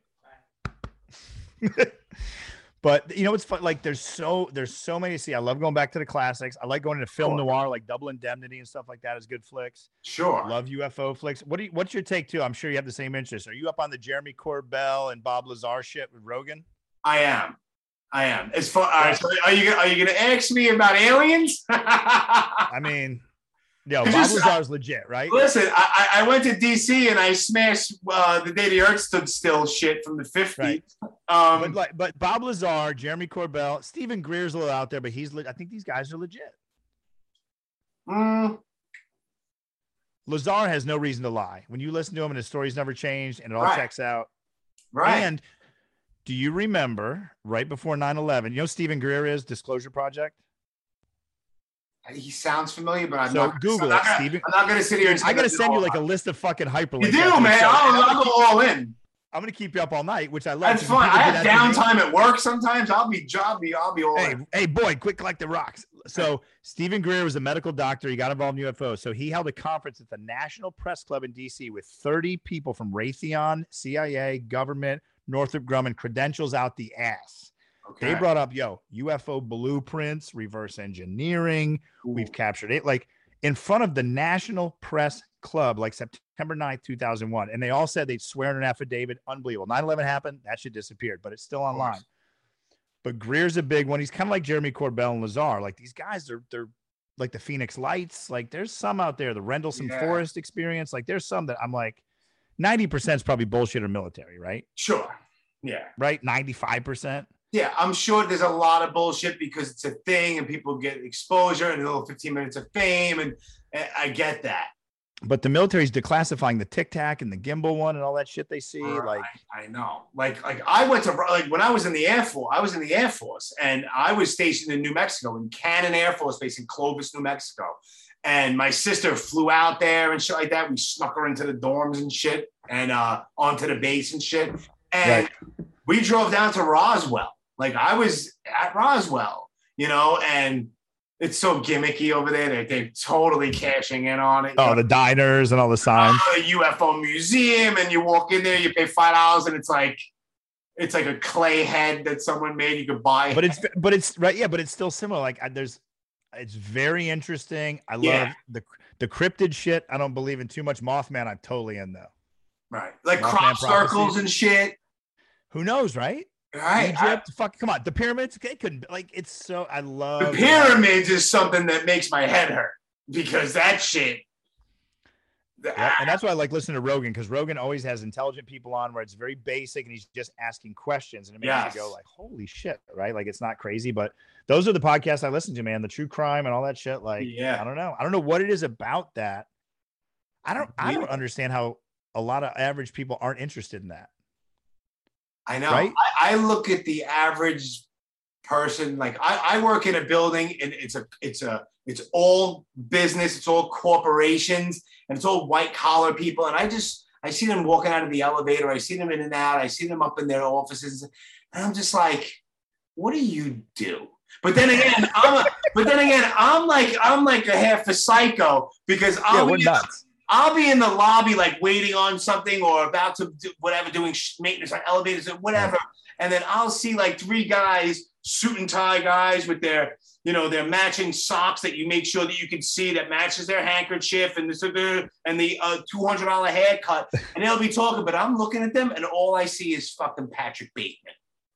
But you know, it's fun. Like there's so many to see. I love going back to the classics. I like going into film noir, like Double Indemnity and stuff like that is good flicks. Sure. Love UFO flicks. What's your take too? I'm sure you have the same interest. Are you up on the Jeremy Corbell and Bob Lazar shit with Rogan? I am. As far, all right, so are you gonna ask me about aliens? I mean, Bob Lazar's legit, right? Listen, I went to DC and I smashed the day the Earth stood still shit from the 50s. Right. But Bob Lazar, Jeremy Corbell, Stephen Greer's a little out there, but I think these guys are legit. Lazar has no reason to lie. When you listen to him and his story's never changed and it all checks out. Right. And do you remember right before 9/11, you know Stephen Greer is Disclosure Project? He sounds familiar, but I'm so not. Google it, Stephen. I'm not going to sit here and say I got to send you like a list of fucking hyperlinks. You do, man. I'll go all in. I'm going to keep you up all night, which I love. That's fine. I have downtime at work sometimes. I'll be all in. Hey, boy, quit collecting rocks. So Stephen Greer was a medical doctor. He got involved in UFOs. So he held a conference at the National Press Club in D.C. with 30 people from Raytheon, CIA, government, Northrop Grumman, credentials out the ass. Okay. They brought up, UFO blueprints, reverse engineering. Ooh. We've captured it. Like in front of the National Press Club, like September 9th, 2001. And they all said they'd swear in an affidavit. Unbelievable. 9/11 happened. That shit disappeared, but it's still online. But Greer's a big one. He's kind of like Jeremy Corbell and Lazar. Like these guys, they're like the Phoenix Lights. Like there's some out there, the Rendlesham Forest experience. Like there's some that I'm like 90% is probably bullshit or military, right? Sure. Yeah. Right? 95%. Yeah, I'm sure there's a lot of bullshit because it's a thing and people get exposure and a little 15 minutes of fame. And I get that. But the military's declassifying the Tic Tac and the gimbal one and all that shit they see. Like I know. Like I went to when I was in the Air Force, and I was stationed in New Mexico in Cannon Air Force Base in Clovis, New Mexico. And my sister flew out there and shit like that. We snuck her into the dorms and shit and onto the base and shit. And we drove down to Roswell. Like I was at Roswell, and it's so gimmicky over there. They're totally cashing in on it. Oh, the diners and all the signs. The UFO museum, and you walk in there, you pay $5, and it's like a clay head that someone made. You could buy. But it's right, yeah. But it's still similar. Like it's very interesting. I love the cryptid shit. I don't believe in too much. Mothman, I'm totally in though. Right, like crop circles and shit. Who knows, right? Right. Egypt, come on. The pyramids, they couldn't, like, it's so, I love. The pyramids is something that makes my head hurt because that shit. And that's why I like listening to Rogan, because Rogan always has intelligent people on where it's very basic and he's just asking questions and it makes you go like, holy shit, right? Like it's not crazy, but those are the podcasts I listen to, man. The true crime and all that shit. Like, I don't know. I don't know what it is about that. I don't understand how a lot of average people aren't interested in that. I know. Right? I look at the average person. Like I work in a building, and it's all business, it's all corporations, and it's all white collar people. And I see them walking out of the elevator. I see them in and out. I see them up in their offices, and I'm just like, what do you do? But then again, I'm like a half a psycho because I'll be in the lobby, like waiting on something or about to do whatever, doing maintenance on elevators or whatever. And then I'll see like three guys, suit and tie guys with their matching socks that you make sure that you can see that matches their handkerchief and the $200 haircut. And they'll be talking, but I'm looking at them and all I see is fucking Patrick Bateman.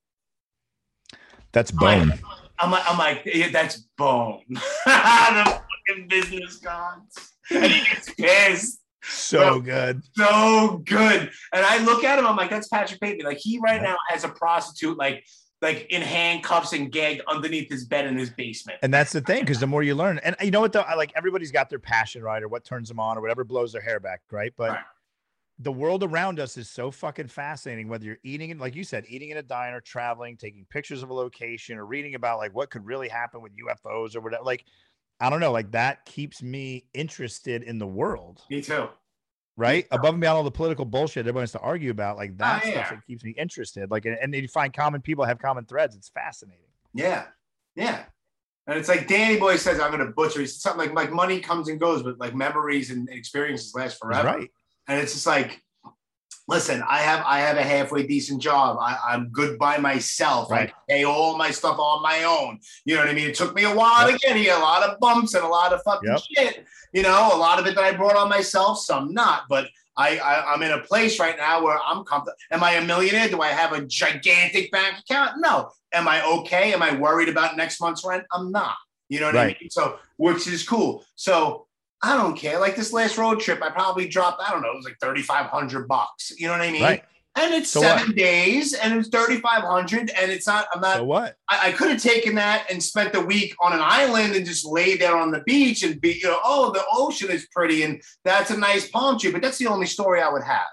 That's Bone. I'm like, that's Bone. The fucking business gods. And he gets pissed. So good. And I look at him, I'm like, that's Patrick Bateman. Like he right now has a prostitute like in handcuffs and gagged underneath his bed in his basement. And that's the thing, because the more you learn, and you know what though, like everybody's got their passion, right? Or what turns them on or whatever blows their hair back, right? But the world around us is so fucking fascinating, whether you're eating, like you said, eating in a diner, traveling, taking pictures of a location, or reading about like what could really happen with UFOs or whatever. Like, I don't know, like that keeps me interested in the world. Me too. Right? Above and beyond all the political bullshit everyone has to argue about, like that stuff that keeps me interested. Like, and you find common people have common threads. It's fascinating. Yeah. Yeah. And it's like Danny Boy says, I'm going to butcher. He said something like money comes and goes, but like memories and experiences last forever. Right. And it's just like listen, I have a halfway decent job. I'm good by myself. Right. I pay all my stuff on my own. You know what I mean? It took me a while to get here. A lot of bumps and a lot of fucking shit. You know, a lot of it that I brought on myself, some not. But I'm in a place right now where I'm comfortable. Am I a millionaire? Do I have a gigantic bank account? No. Am I okay? Am I worried about next month's rent? I'm not. You know what I mean? So, which is cool. So I don't care. Like this last road trip, I probably dropped, I don't know, it was like $3,500. You know what I mean? Right. And it's So 7 days and it's 3,500 and it's not, I'm not, So what? I could have taken that and spent the week on an island and just laid there on the beach and be, you know, oh, the ocean is pretty and that's a nice palm tree, but that's the only story I would have.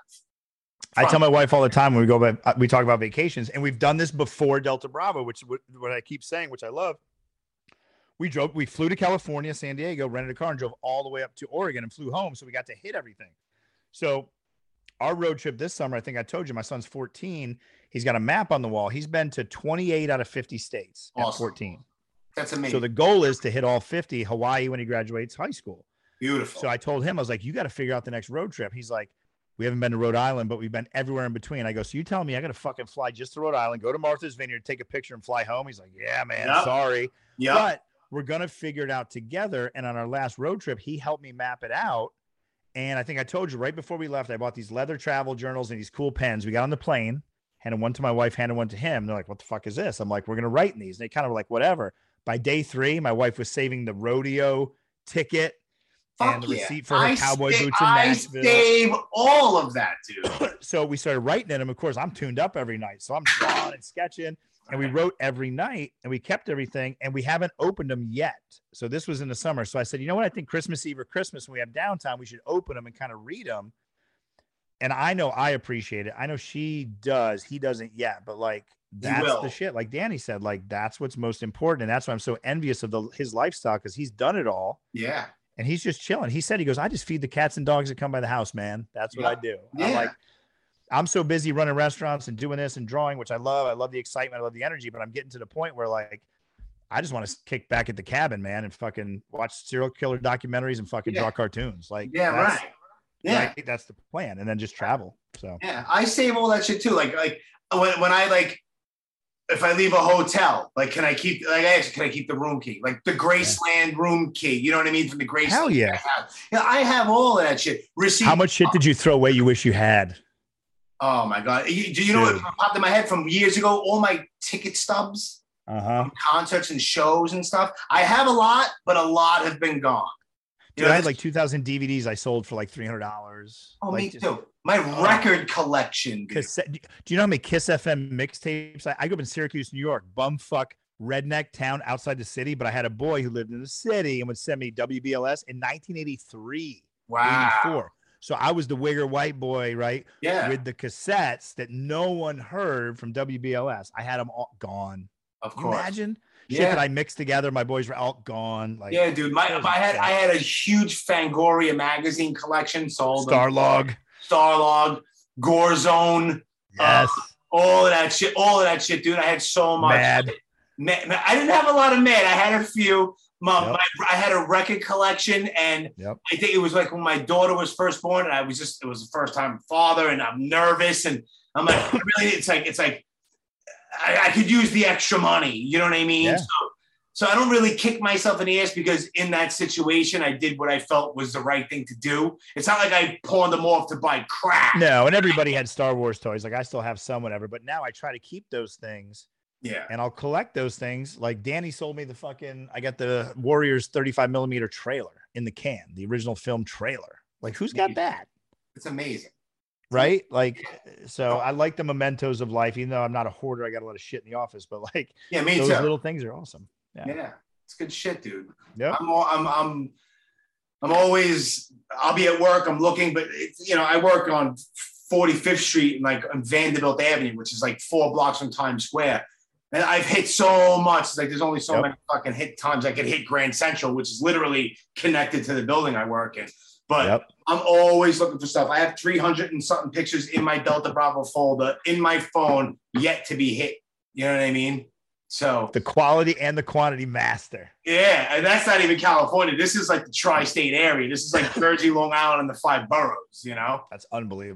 I tell my wife all the time when we talk about vacations, and we've done this before Delta Bravo, which is what I keep saying, which I love. We flew to California, San Diego, rented a car and drove all the way up to Oregon and flew home. So we got to hit everything. So our road trip this summer, I think I told you, my son's 14. He's got a map on the wall. He's been to 28 out of 50 states at 14. That's amazing. So the goal is to hit all 50, Hawaii when he graduates high school. Beautiful. So I told him, I was like, you got to figure out the next road trip. He's like, we haven't been to Rhode Island, but we've been everywhere in between. I go, so you tell me I got to fucking fly just to Rhode Island, go to Martha's Vineyard, take a picture and fly home? He's like, yeah, man, sorry. Yeah. But we're going to figure it out together. And on our last road trip, he helped me map it out. And I think I told you right before we left, I bought these leather travel journals and these cool pens. We got on the plane, handed one to my wife, handed one to him. They're like, what the fuck is this? I'm like, we're going to write in these. And they kind of were like, whatever. By day 3, my wife was saving the rodeo ticket and the receipt for her cowboy boots in Nashville. I save all of that, dude. So we started writing in them. Of course, I'm tuned up every night. So I'm drawing and sketching. And we wrote every night and we kept everything and we haven't opened them yet. So this was in the summer. So I said, you know what? I think Christmas Eve or Christmas, when we have downtime, we should open them and kind of read them. And I know I appreciate it. I know she does. He doesn't yet, but like, that's the shit. Like Danny said, like, that's what's most important. And that's why I'm so envious of his lifestyle, because he's done it all. Yeah. And he's just chilling. He said, he goes, I just feed the cats and dogs that come by the house, man. That's what I do. Yeah. I'm so busy running restaurants and doing this and drawing, which I love. I love the excitement. I love the energy, but I'm getting to the point where like, I just want to kick back at the cabin, man, and fucking watch serial killer documentaries and fucking draw cartoons. Like, right. Yeah. I think that's the plan. And then just travel. So yeah, I save all that shit too. Like when I like, if I leave a hotel, like, can I keep the room key? Like the Graceland room key. You know what I mean? From the Graceland. Hell yeah. I have all of that shit. How much shit did you throw away you wish you had? Oh my God. Do you know what popped in my head from years ago? All my ticket stubs, concerts and shows and stuff. I have a lot, but a lot have been gone. Dude, I had like 2,000 DVDs I sold for like $300. Oh, like, me too. My record collection. Do you know how many Kiss FM mixtapes? I grew up in Syracuse, New York, bumfuck redneck town outside the city, but I had a boy who lived in the city and would send me WBLS in 1983. Wow. 84. So I was the wigger white boy, right? Yeah. With the cassettes that no one heard from WBLS. I had them all gone. Of course. Can you imagine? Shit that I mixed together. My boys were all gone. Like, yeah, dude. I had a huge Fangoria magazine collection. Sold Starlog, Gore Zone. Yes. All of that shit, dude. I had so much. Mad. I didn't have a lot of Mad. I had a few. I had a record collection, and I think it was like when my daughter was first born, and it was the first time father, and I'm nervous, and I'm like, really, it's like I could use the extra money, you know what I mean? Yeah. So I don't really kick myself in the ass, because in that situation, I did what I felt was the right thing to do. It's not like I pawned them off to buy crap. No, and everybody had Star Wars toys. Like I still have some, whatever, but now I try to keep those things. Yeah. And I'll collect those things. Like Danny sold me I got the Warriors 35 millimeter trailer in the can, the original film trailer. Like who's got that? It's amazing. Right? Like, so I like the mementos of life, even though I'm not a hoarder. I got a lot of shit in the office, but like, yeah, me those too. little things are awesome. Yeah. It's good shit, dude. Yeah. I'm always, I'll be at work. I'm looking, but I work on 45th Street and like on Vanderbilt Avenue, which is like 4 blocks from Times Square. And I've hit so much. It's like there's only so many fucking hit times I could hit Grand Central, which is literally connected to the building I work in. But I'm always looking for stuff. I have 300 and something pictures in my Delta Bravo folder in my phone yet to be hit. You know what I mean? So the quality and the quantity master. Yeah, and that's not even California. This is like the tri-state area. This is like Jersey, Long Island, and the 5 boroughs. You know, that's unbelievable.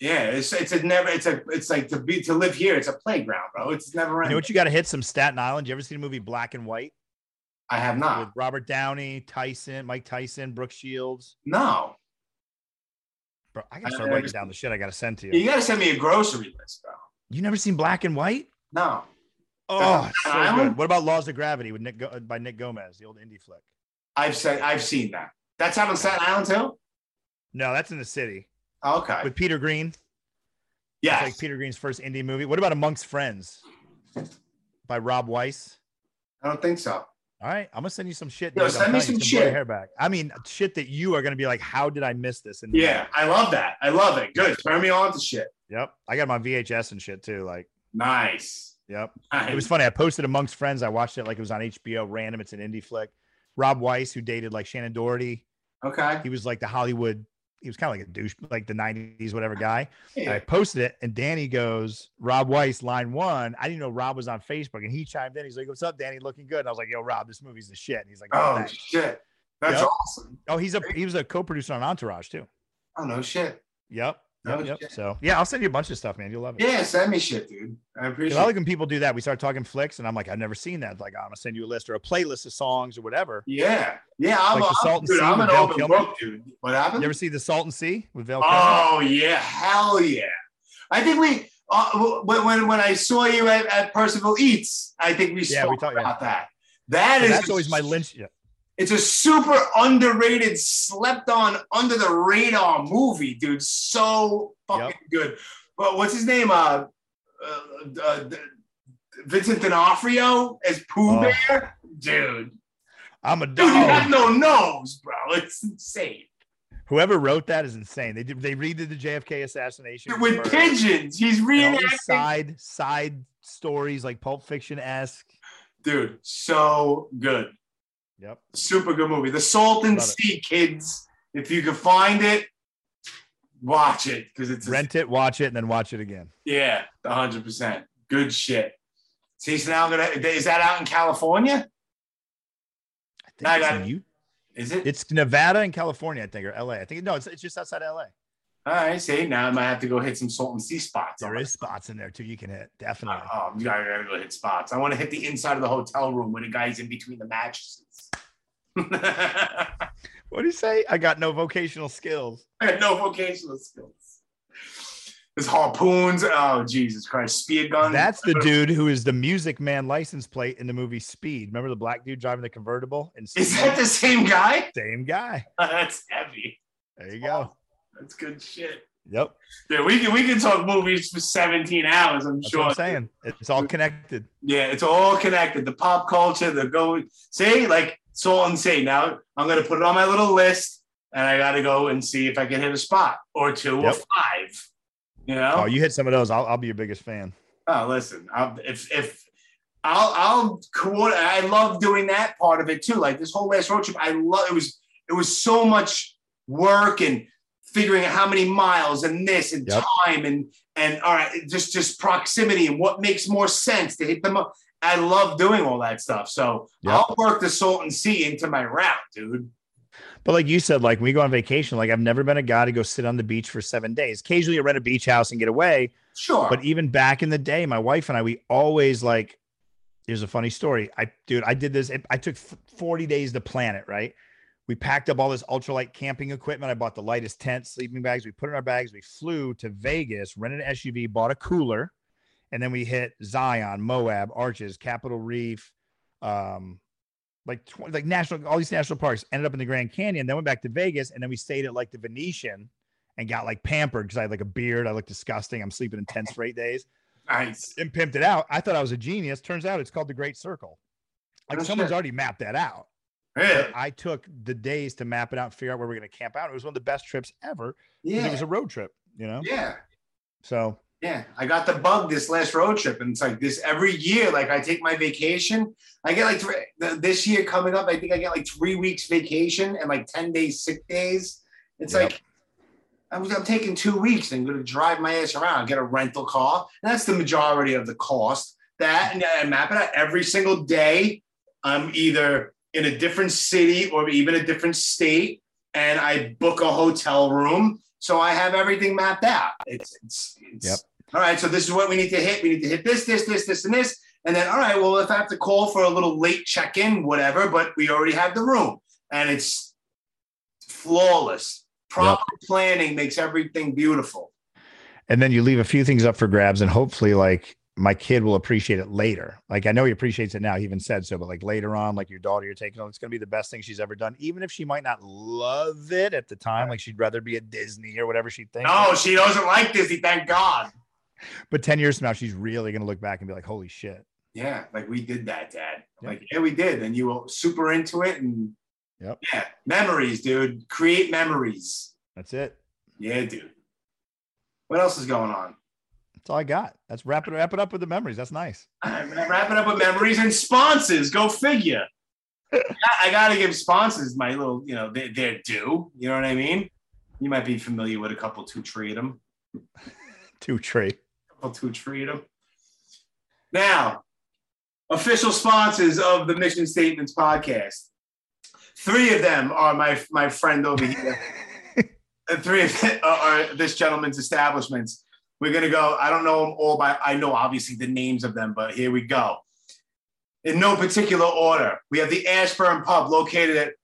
Yeah, it's like to live here. It's a playground, bro. It's never You ending. know what? You got to hit some Staten Island. You ever seen the movie Black and White I have with not. Robert Downey, Mike Tyson, Brooke Shields? No, Bro, I gotta start never writing seen down the shit I gotta send to you you. got to send me a grocery list, bro. You never seen Black and White? No, Oh, it's so Staten Island? good. What about Laws of Gravity with by Nick Gomez, the old indie flick? I've seen that. That's out on Staten Island too. No, that's in the city Okay. with Peter Green. Yes. It's like Peter Green's first indie movie. What about Amongst Friends by Rob Weiss? I don't think so. All right, I'm gonna send you some shit. Yo, dude. send I'm me telling you, some it's gonna blow your shit. hair back. I mean, shit that you are gonna be like, how did I miss this? Yeah, I love that. I love it. Good. Turn me on to shit. Yep. I got them on VHS and shit too. Like, Nice. yep. Nice. It was funny. I posted Amongst Friends. I watched it like it was on HBO, random. It's an indie flick. Rob Weiss, who dated like Shannon Doherty, Okay. he was like the Hollywood. He was kind of like a douche, like the '90s, whatever guy. And I Yeah. posted it, and Danny goes, "Rob Weiss, line one." I didn't know Rob was on Facebook, and he chimed in. He's like, "What's up, Danny? Looking good." And I was like, "Yo, Rob, this movie's the shit." And he's like, Oh thanks." shit. That's Yep. awesome. Oh, he was a co-producer on Entourage too. Oh no shit. Yep. No Yep. shit. So yeah, I'll send you a bunch of stuff, man. You'll love it. Yeah, send me shit, dude. I 'Cause appreciate I it. like when people do that. We start talking flicks, and I'm like, I've never seen that. Like, I'm gonna send you a list or a playlist of songs or whatever. Yeah. Yeah, I'm, Like the Salton dude, Sea I'm with an Val open Kilmer. book, dude. What happened? You ever see the Salton Sea with Val Kilmer? Oh yeah, hell yeah! I think we when I saw you at Percival Eats, I think we Yeah, we spoke talked- yeah. about that. That So is that's always my Lynch. Yeah. It's a super underrated, slept on, under the radar movie, dude. So fucking good. But what's his name? Vincent D'Onofrio as Pooh Oh. Bear, dude. I'm a Dude, you have dog. no nose, bro. It's insane. Whoever wrote that is insane. They redid the JFK assassination With murder. pigeons, he's And all these reenacting. side stories like Pulp Fiction esque. Dude, so good. Yep. Super good movie. The Salton Love it. Sea, kids. If you can find it, watch it because it's Rent it, watch it, and then watch it again. yeah, 100%. Good shit. See, so now is that out in California? I think I it's got in it. you. Is it? It's Nevada and California, I think, or LA. I think no, it's just outside LA. All right. See, now I might have to go hit some Salton Sea spots. There is spots in there too. You can hit definitely. Oh, I gotta go hit spots. I want to hit the inside of the hotel room where the guy's in between the mattresses. What do you say? I got no vocational skills. I had no vocational skills. There's harpoons. Oh, Jesus Christ. Spear guns. That's the dude who is the Music Man license plate in the movie Speed. Remember the black dude driving the convertible? In Is Speed? that the same guy? Same guy. That's heavy. There you go. That's good shit. Yep. Yeah, we can talk movies for 17 hours, I'm That's sure. what I'm saying. It's all connected. Yeah, it's all connected. The pop culture, the go. See, like Salton Sea. Now I'm going to put it on my little list, and I got to go and see if I can hit a spot or two or Yep. five. You know? Oh, you hit some of those. I'll be your biggest fan. Oh, listen, I'll coordinate. I love doing that part of it too. Like this whole last road trip, I love it was so much work and figuring out how many miles and this and Yep. time and all right, just proximity and what makes more sense to hit them up. I love doing all that stuff. So Yep. I'll work the Salton Sea into my route, dude. But like you said, like when we go on vacation, like I've never been a guy to go sit on the beach for 7 days. Occasionally you rent a beach house and get away. Sure. But even back in the day, my wife and I, we always like, here's a funny story. I did this. I took 40 days to plan it, right? We packed up all this ultralight camping equipment. I bought the lightest tent, sleeping bags. We put it in our bags. We flew to Vegas, rented an SUV, bought a cooler. And then we hit Zion, Moab, Arches, Capitol Reef, like national, all these national parks. Ended up in the Grand Canyon. Then went back to Vegas, and then we stayed at like the Venetian and got like pampered because I had like a beard. I looked disgusting. I'm sleeping in tents for 8 days nice. and pimped it out. I thought I was a genius. Turns out it's called the Great Circle. Like Oh, someone's shit. already mapped that out. Really? I took the days to map it out and figure out where we're going to camp out. It was one of the best trips ever because Yeah. it was a road trip, you know? Yeah. So Yeah, I got the bug this last road trip, and it's like this every year. Like I take my vacation, I get like this year coming up. I think I get like 3 weeks vacation and like 10 days sick days. It's Yep. like I'm taking 2 weeks and going to drive my ass around, get a rental car. And that's the majority of the cost. That and I map it out every single day. I'm either in a different city or even a different state, and I book a hotel room. So I have everything mapped out. It's Yep. All right. So this is what we need to hit. We need to hit this, and this. And then, all right, well, if I have to call for a little late check-in, whatever, but we already have the room and it's flawless. Proper planning makes everything beautiful. And then you leave a few things up for grabs and hopefully like my kid will appreciate it later. Like I know he appreciates it now. He even said so, but like later on, like your daughter you're taking on, it's going to be the best thing she's ever done. Even if she might not love it at the time, like she'd rather be at Disney or whatever she thinks. No, she doesn't like Disney. Thank God. But 10 years from now, she's really going to look back and be like, holy shit. Yeah, like we did that, Dad. Yep. Like, yeah, we did. And you were super into it. And Yep. yeah, memories, dude. Create memories. That's it. Yeah, dude. What else is going on? That's all I got. Let's wrap it up with the memories. That's nice. Wrap it up with memories and sponsors. Go figure. I got to give sponsors my little, their due. You know what I mean? You might be familiar with a couple Two Treatum. Two tree. Two Treatum. Now, official sponsors of the Mission Statements podcast. 3 of them are my friend over here. And 3 of them are this gentleman's establishments. We're going to go. I don't know them all I know obviously the names of them, but here we go. In no particular order, we have the Ashburn Pub located at,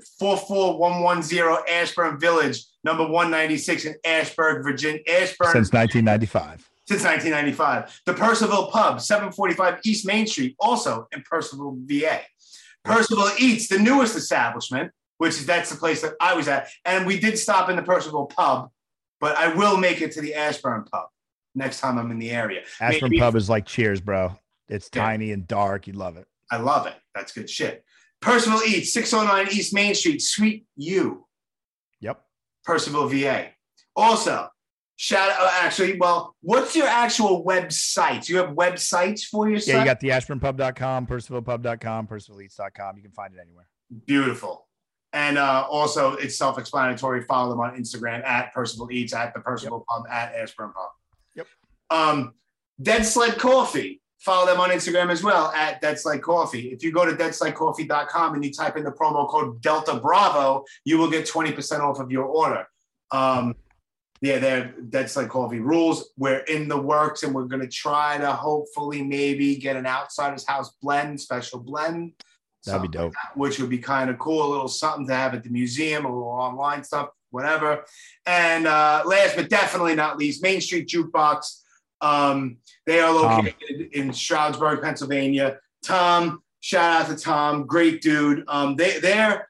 44110 Ashburn Village, number 196 in Ashburn, Virginia. Since 1995. Since 1995. The Percival Pub, 745 East Main Street, also in Percival, VA. Percival Eats, the newest establishment, that's the place that I was at. And we did stop in the Percival Pub, but I will make it to the Ashburn Pub next time I'm in the area. Ashburn Pub is like Cheers, bro. It's tiny and dark. You'd love it. I love it. That's good shit. Percival Eats, 609 East Main Street, Suite U. Yep. Percival, VA. Also, what's your actual website? Do you have websites for your site? Yeah, you got the ashburnpub.com, percivalpub.com, percivaleats.com. You can find it anywhere. Beautiful. And also, it's self-explanatory. Follow them on Instagram at Percival Eats, at the Percival Pub, at Ashburn Pub. Yep. Dead Sled Coffee. Follow them on Instagram as well at Dead Sled Coffee. If you go to deadsledcoffee.com and you type in the promo code Delta Bravo, you will get 20% off of your order. They're Dead Sled Coffee rules. We're in the works and we're going to try to hopefully maybe get an Outsider's House special blend. That'd be dope. Like that, which would be kind of cool. A little something to have at the museum, a little online stuff, whatever. And last but definitely not least, Main Street Jukebox. They are located in Stroudsburg, Pennsylvania. Tom, shout out to Tom, great dude. Their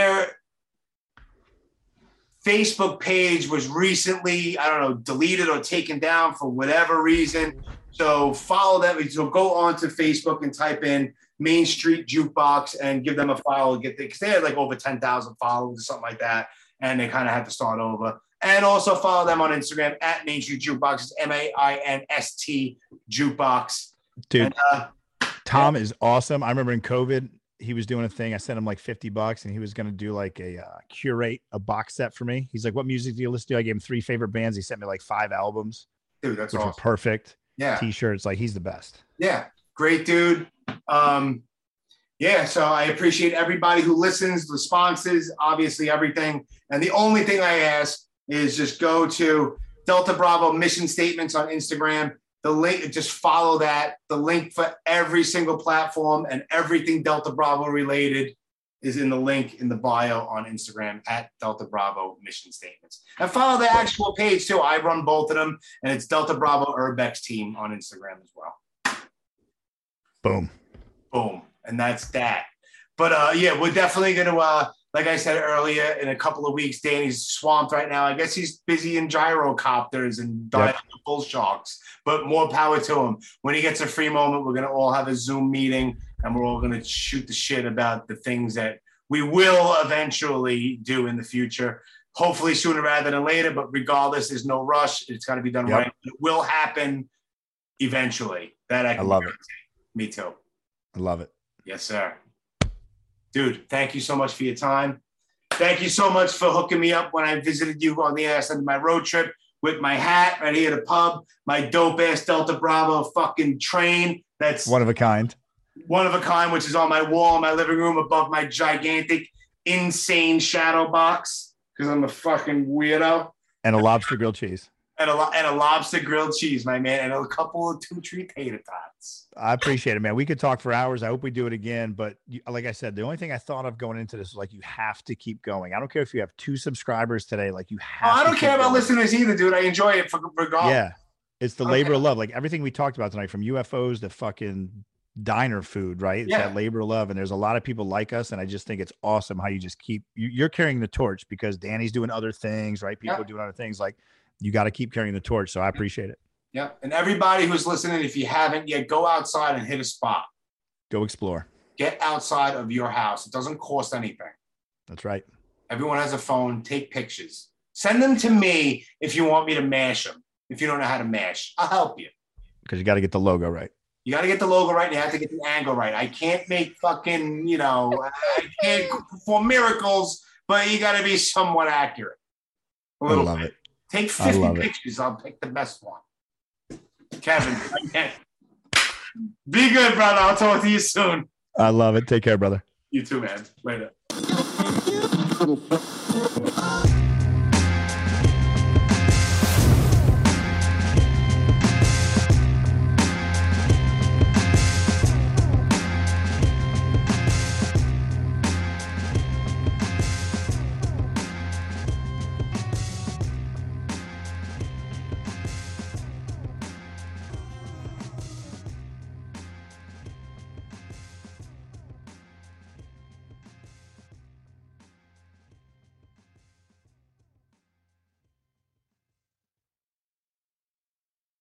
Facebook page was recently, deleted or taken down for whatever reason. So follow them. So go on to Facebook and type in Main Street Jukebox and give them a follow. Because they had like over 10,000 followers or something like that. And they kind of had to start over. And also follow them on Instagram at Main Street Jukebox. It's MAINST Jukebox. Dude, Tom is awesome. I remember in COVID, he was doing a thing. I sent him like $50 and he was going to do like curate a box set for me. He's like, what music do you listen to? I gave him 3 favorite bands. He sent me like 5 albums. Dude, that's which awesome. Were perfect. Yeah. T-shirts. Like he's the best. Yeah. Great dude. So I appreciate everybody who listens, the sponsors, obviously everything. And the only thing I ask is just go to Delta Bravo Mission Statements on Instagram. The link, just follow that. The link for every single platform and everything Delta Bravo related is in the link in the bio on Instagram at Delta Bravo Mission Statements. And follow the actual page too. I run both of them, and it's Delta Bravo Urbex Team on Instagram as well. Boom. Boom. And that's that. But we're definitely going to, like I said earlier, in a couple of weeks, Danny's swamped right now. I guess he's busy in gyrocopters and diving bull sharks, but more power to him. When he gets a free moment, we're going to all have a Zoom meeting and we're all going to shoot the shit about the things that we will eventually do in the future. Hopefully sooner rather than later, but regardless, there's no rush. It's got to be done right. It will happen eventually. That I love it. Me too. I love it. Yes, sir. Dude, thank you so much for your time. Thank you so much for hooking me up when I visited you on the ass end of my road trip with my hat right here at the pub, my dope ass Delta Bravo fucking train. That's one of a kind, which is on my wall in my living room above my gigantic, insane shadow box because I'm a fucking weirdo. And a lobster grilled cheese. And a lobster grilled cheese, my man, and a couple of 2-3 tater tots. I appreciate it, man. We could talk for hours. I hope we do it again. But like I said, the only thing I thought of going into this is like, you have to keep going. I don't care if you have 2 subscribers today. Like you have. I don't care about listeners either, dude. I enjoy it for regardless. Yeah, it's the labor of love. Like everything we talked about tonight, from UFOs to fucking diner food, right? It's that labor of love. And there's a lot of people like us. And I just think it's awesome how you just keep, you're carrying the torch, because Danny's doing other things, right? People are doing other things. Like, you got to keep carrying the torch. So I appreciate it. Yeah. And everybody who's listening, if you haven't yet, go outside and hit a spot. Go explore. Get outside of your house. It doesn't cost anything. That's right. Everyone has a phone. Take pictures. Send them to me if you want me to mash them. If you don't know how to mash, I'll help you. Because you got to get the logo right. You got to get the logo right. And you have to get the angle right. I can't make fucking, I can't perform miracles, but you got to be somewhat accurate. A little I love bit. it. Take 50 pictures. I'll pick the best one. Kevin, be good, brother. I'll talk to you soon. I love it. Take care, brother. You too, man. Later.